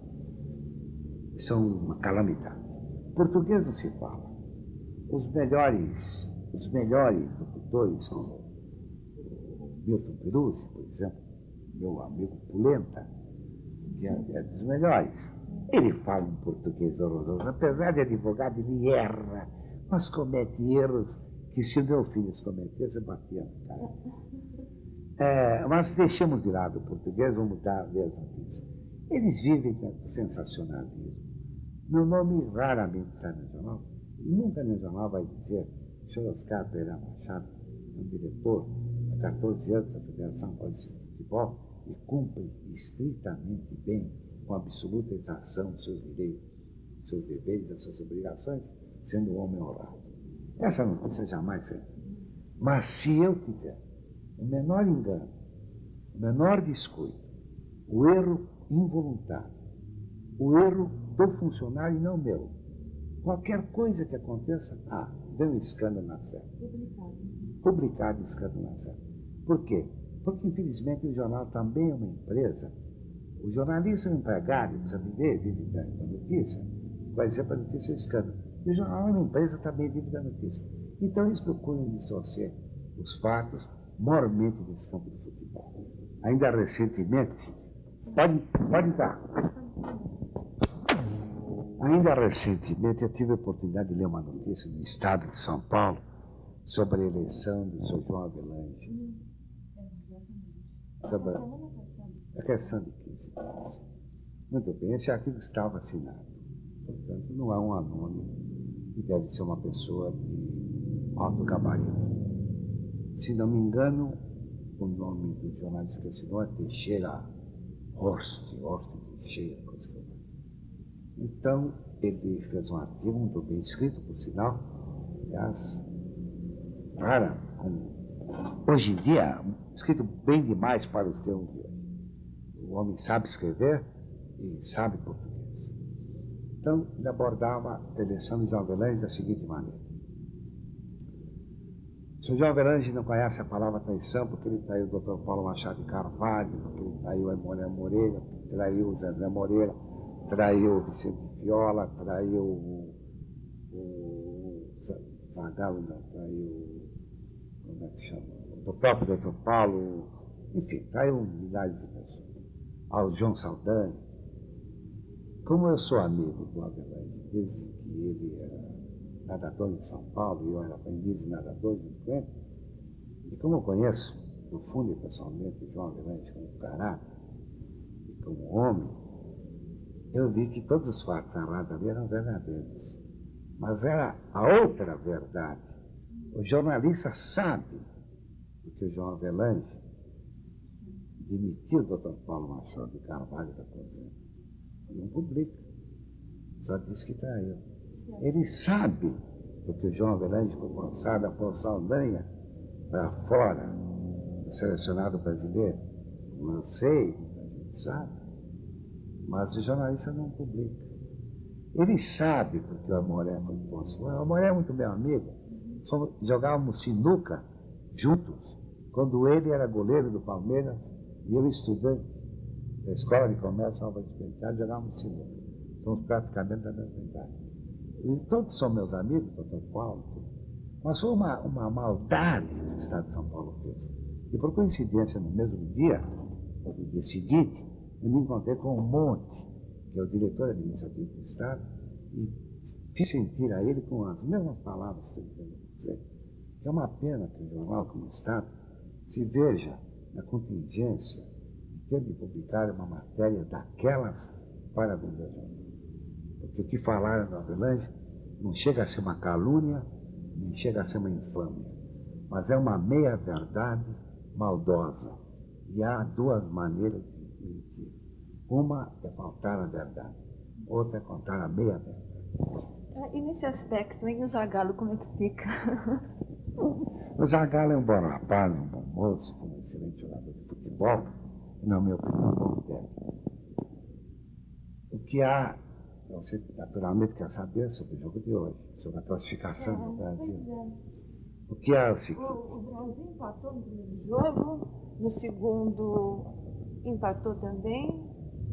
são uma calamidade. Português não se fala. Os melhores locutores, como Milton Peruzzi, por exemplo, meu amigo Pulenta, que é dos melhores, ele fala um português horroroso. Apesar de advogado, ele erra, mas comete erros que, se o meu filho cometesse, eu batia na cara. Mas deixamos de lado o português, vamos ver as notícias. Eles vivem do sensacionalismo. Meu nome raramente sai no jornal. Nunca no jornal vai dizer: o senhor Oscar Pereira Machado é um diretor há 14 anos da Federação Paulista de Futebol e cumpre estritamente bem, com absoluta exação, os seus direitos, seus deveres, as suas obrigações, sendo um homem honrado. Essa notícia jamais será. Mas se eu fizer o menor engano, o menor descuido, o erro involuntário, o erro do funcionário e não meu, qualquer coisa que aconteça, vem um escândalo na série. Publicado escândalo na série. Por quê? Porque, infelizmente, o jornal também é uma empresa. O jornalista é um empregado, precisa vive da notícia, vai dizer para a notícia escândalo. E o jornal é uma empresa, também vive da notícia. Então, eles procuram distorcer os fatos, moralmente, desse campo de futebol. Ainda recentemente, pode dar. Ainda recentemente, eu tive a oportunidade de ler uma notícia no estado de São Paulo sobre a eleição do Sr. João Avelange. Sobre a questão de 15 dias. Muito bem, esse artigo está vacinado. Portanto, não é um anônimo e deve ser uma pessoa de alto gabarito. Se não me engano, o nome do jornalista que assinou é Teixeira Horst Teixeira, coisa que eu... Então, ele fez um artigo muito bem escrito, por sinal, aliás, rara, hoje em dia, escrito bem demais para os termos de hoje. O homem sabe escrever e sabe português. Então, ele abordava a eleição de João Avelange da seguinte maneira. O Sr. João Avelange não conhece a palavra traição porque ele traiu o Dr. Paulo Machado de Carvalho, porque ele traiu a Emônia Moreira, traiu o Zezé Moreira, traiu o Vicente Viola, traiu o Zagalo, traiu, como é que chama, o próprio Dr. Paulo, enfim, traiu milhares de pessoas. Ao João Saldanha. Como eu sou amigo do Avelange desde que ele era nadador em São Paulo e eu era aprendiz de nadador junto com ele, E como eu conheço, no fundo e pessoalmente, o João Avelange como caráter e como homem, eu vi que todos os fatos narrados ali eram verdadeiros. Mas era a outra verdade. O jornalista sabe que o João Avelange demitiu o Dr. Paulo Machado de Carvalho da aposenta. Não publica. Só diz que traiu. Ele sabe porque o João Avelange foi forçado a pôr Saldanha para fora do selecionado brasileiro. Não sei, a gente sabe. Mas o jornalista não publica. Ele sabe porque o Amoré foi posto. O Amoré é muito meu amigo. Jogávamos sinuca juntos, quando ele era goleiro do Palmeiras e eu estudante da Escola de Comércio Álvares Penteado, jogávamos sinuca. Somos praticamente da mesma idade. E todos são meus amigos, Dr. Paulo. Mas foi uma maldade que o Estado de São Paulo fez. E por coincidência, no mesmo dia, ou no dia seguinte, eu me encontrei com o Monte, que é o diretor administrativo do Estado, e fiz sentir a ele com as mesmas palavras que eu estou dizendo a você, que é uma pena que um jornal como o Estado se veja na contingência de ter de publicar uma matéria daquelas para vender jornal. Porque o que falaram no Avelange não chega a ser uma calúnia, nem chega a ser uma infâmia, mas é uma meia-verdade maldosa. E há duas maneiras de mentir. Uma é faltar a verdade, outra é contar a meia-verdade. E nesse aspecto, hein, o Zagallo, como é que fica? O Zagallo é um bom rapaz, um bom moço, um excelente jogador de futebol, e, na minha opinião, um bom técnico. O que há, você naturalmente quer saber sobre o jogo de hoje, sobre a classificação do Brasil. O que há é o seguinte. O Brasil empatou no primeiro jogo, no segundo empatou também,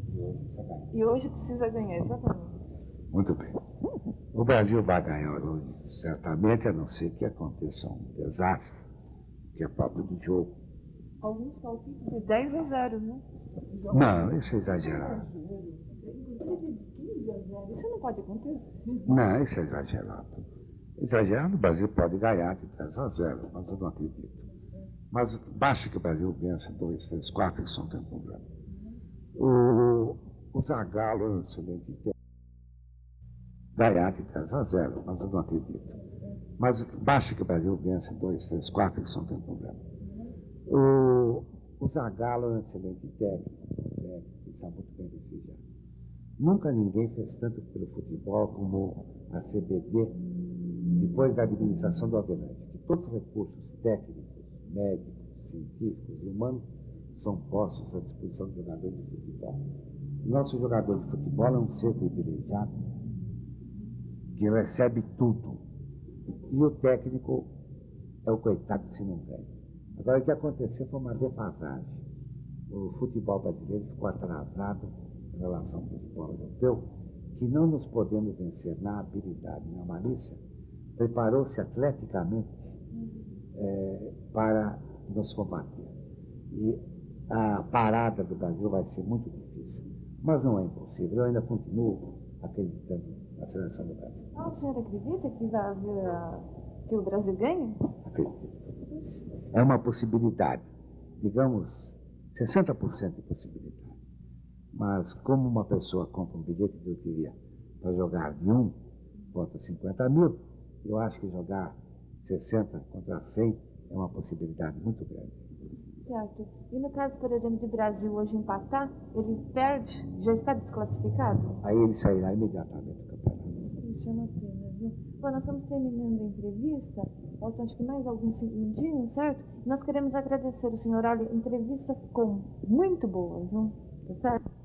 e hoje precisa ganhar, exatamente. Muito bem. O Brasil vai ganhar hoje, certamente, a não ser que aconteça um desastre, que é próprio do jogo. Alguns palpites de 10-0, né? Não, isso é exagerado. Inclusive de 15-0. Isso não pode acontecer. Não, isso é exagerado. Exagerado, o Brasil pode ganhar de 10-0, mas eu não acredito. Mas basta que o Brasil vença 2, 3, 4, isso não tem problema. O Zagallo é um excelente técnico. Ganhar de 10-0, mas eu não acredito. Mas basta que o Brasil vença 2, 3, 4, isso não tem problema. O Zagallo é um excelente técnico, que sabe muito bem desejar. Nunca ninguém fez tanto pelo futebol como a CBD, depois da administração do Avelange, que todos os recursos técnicos, médicos, científicos e humanos são postos à disposição dos jogadores de futebol. O nosso jogador de futebol é um ser privilegiado que recebe tudo. E o técnico é o coitado se não ganha. Agora, o que aconteceu foi uma defasagem. O futebol brasileiro ficou atrasado em relação ao futebol europeu, que não nos podendo vencer na habilidade, na malícia, preparou-se atleticamente para nos combater. E a parada do Brasil vai ser muito difícil. Mas não é impossível. Eu ainda continuo acreditando na seleção do Brasil. O senhor acredita que vai haver que o Brasil ganhe? Acredito. É uma possibilidade. Digamos, 60% de possibilidade. Mas como uma pessoa compra um bilhete de loteria para jogar de 1 contra 50 mil, eu acho que jogar 60 contra 100 é uma possibilidade muito grande. Certo. E no caso, por exemplo, do Brasil hoje empatar, ele perde, já está desclassificado? Aí ele sairá imediatamente do campeonato. Isso é uma pena, viu? Bom, nós estamos terminando a entrevista, faltam acho que mais alguns segundinhos, certo? Nós queremos agradecer o senhor, olha, a entrevista ficou muito boa, viu? Tá certo?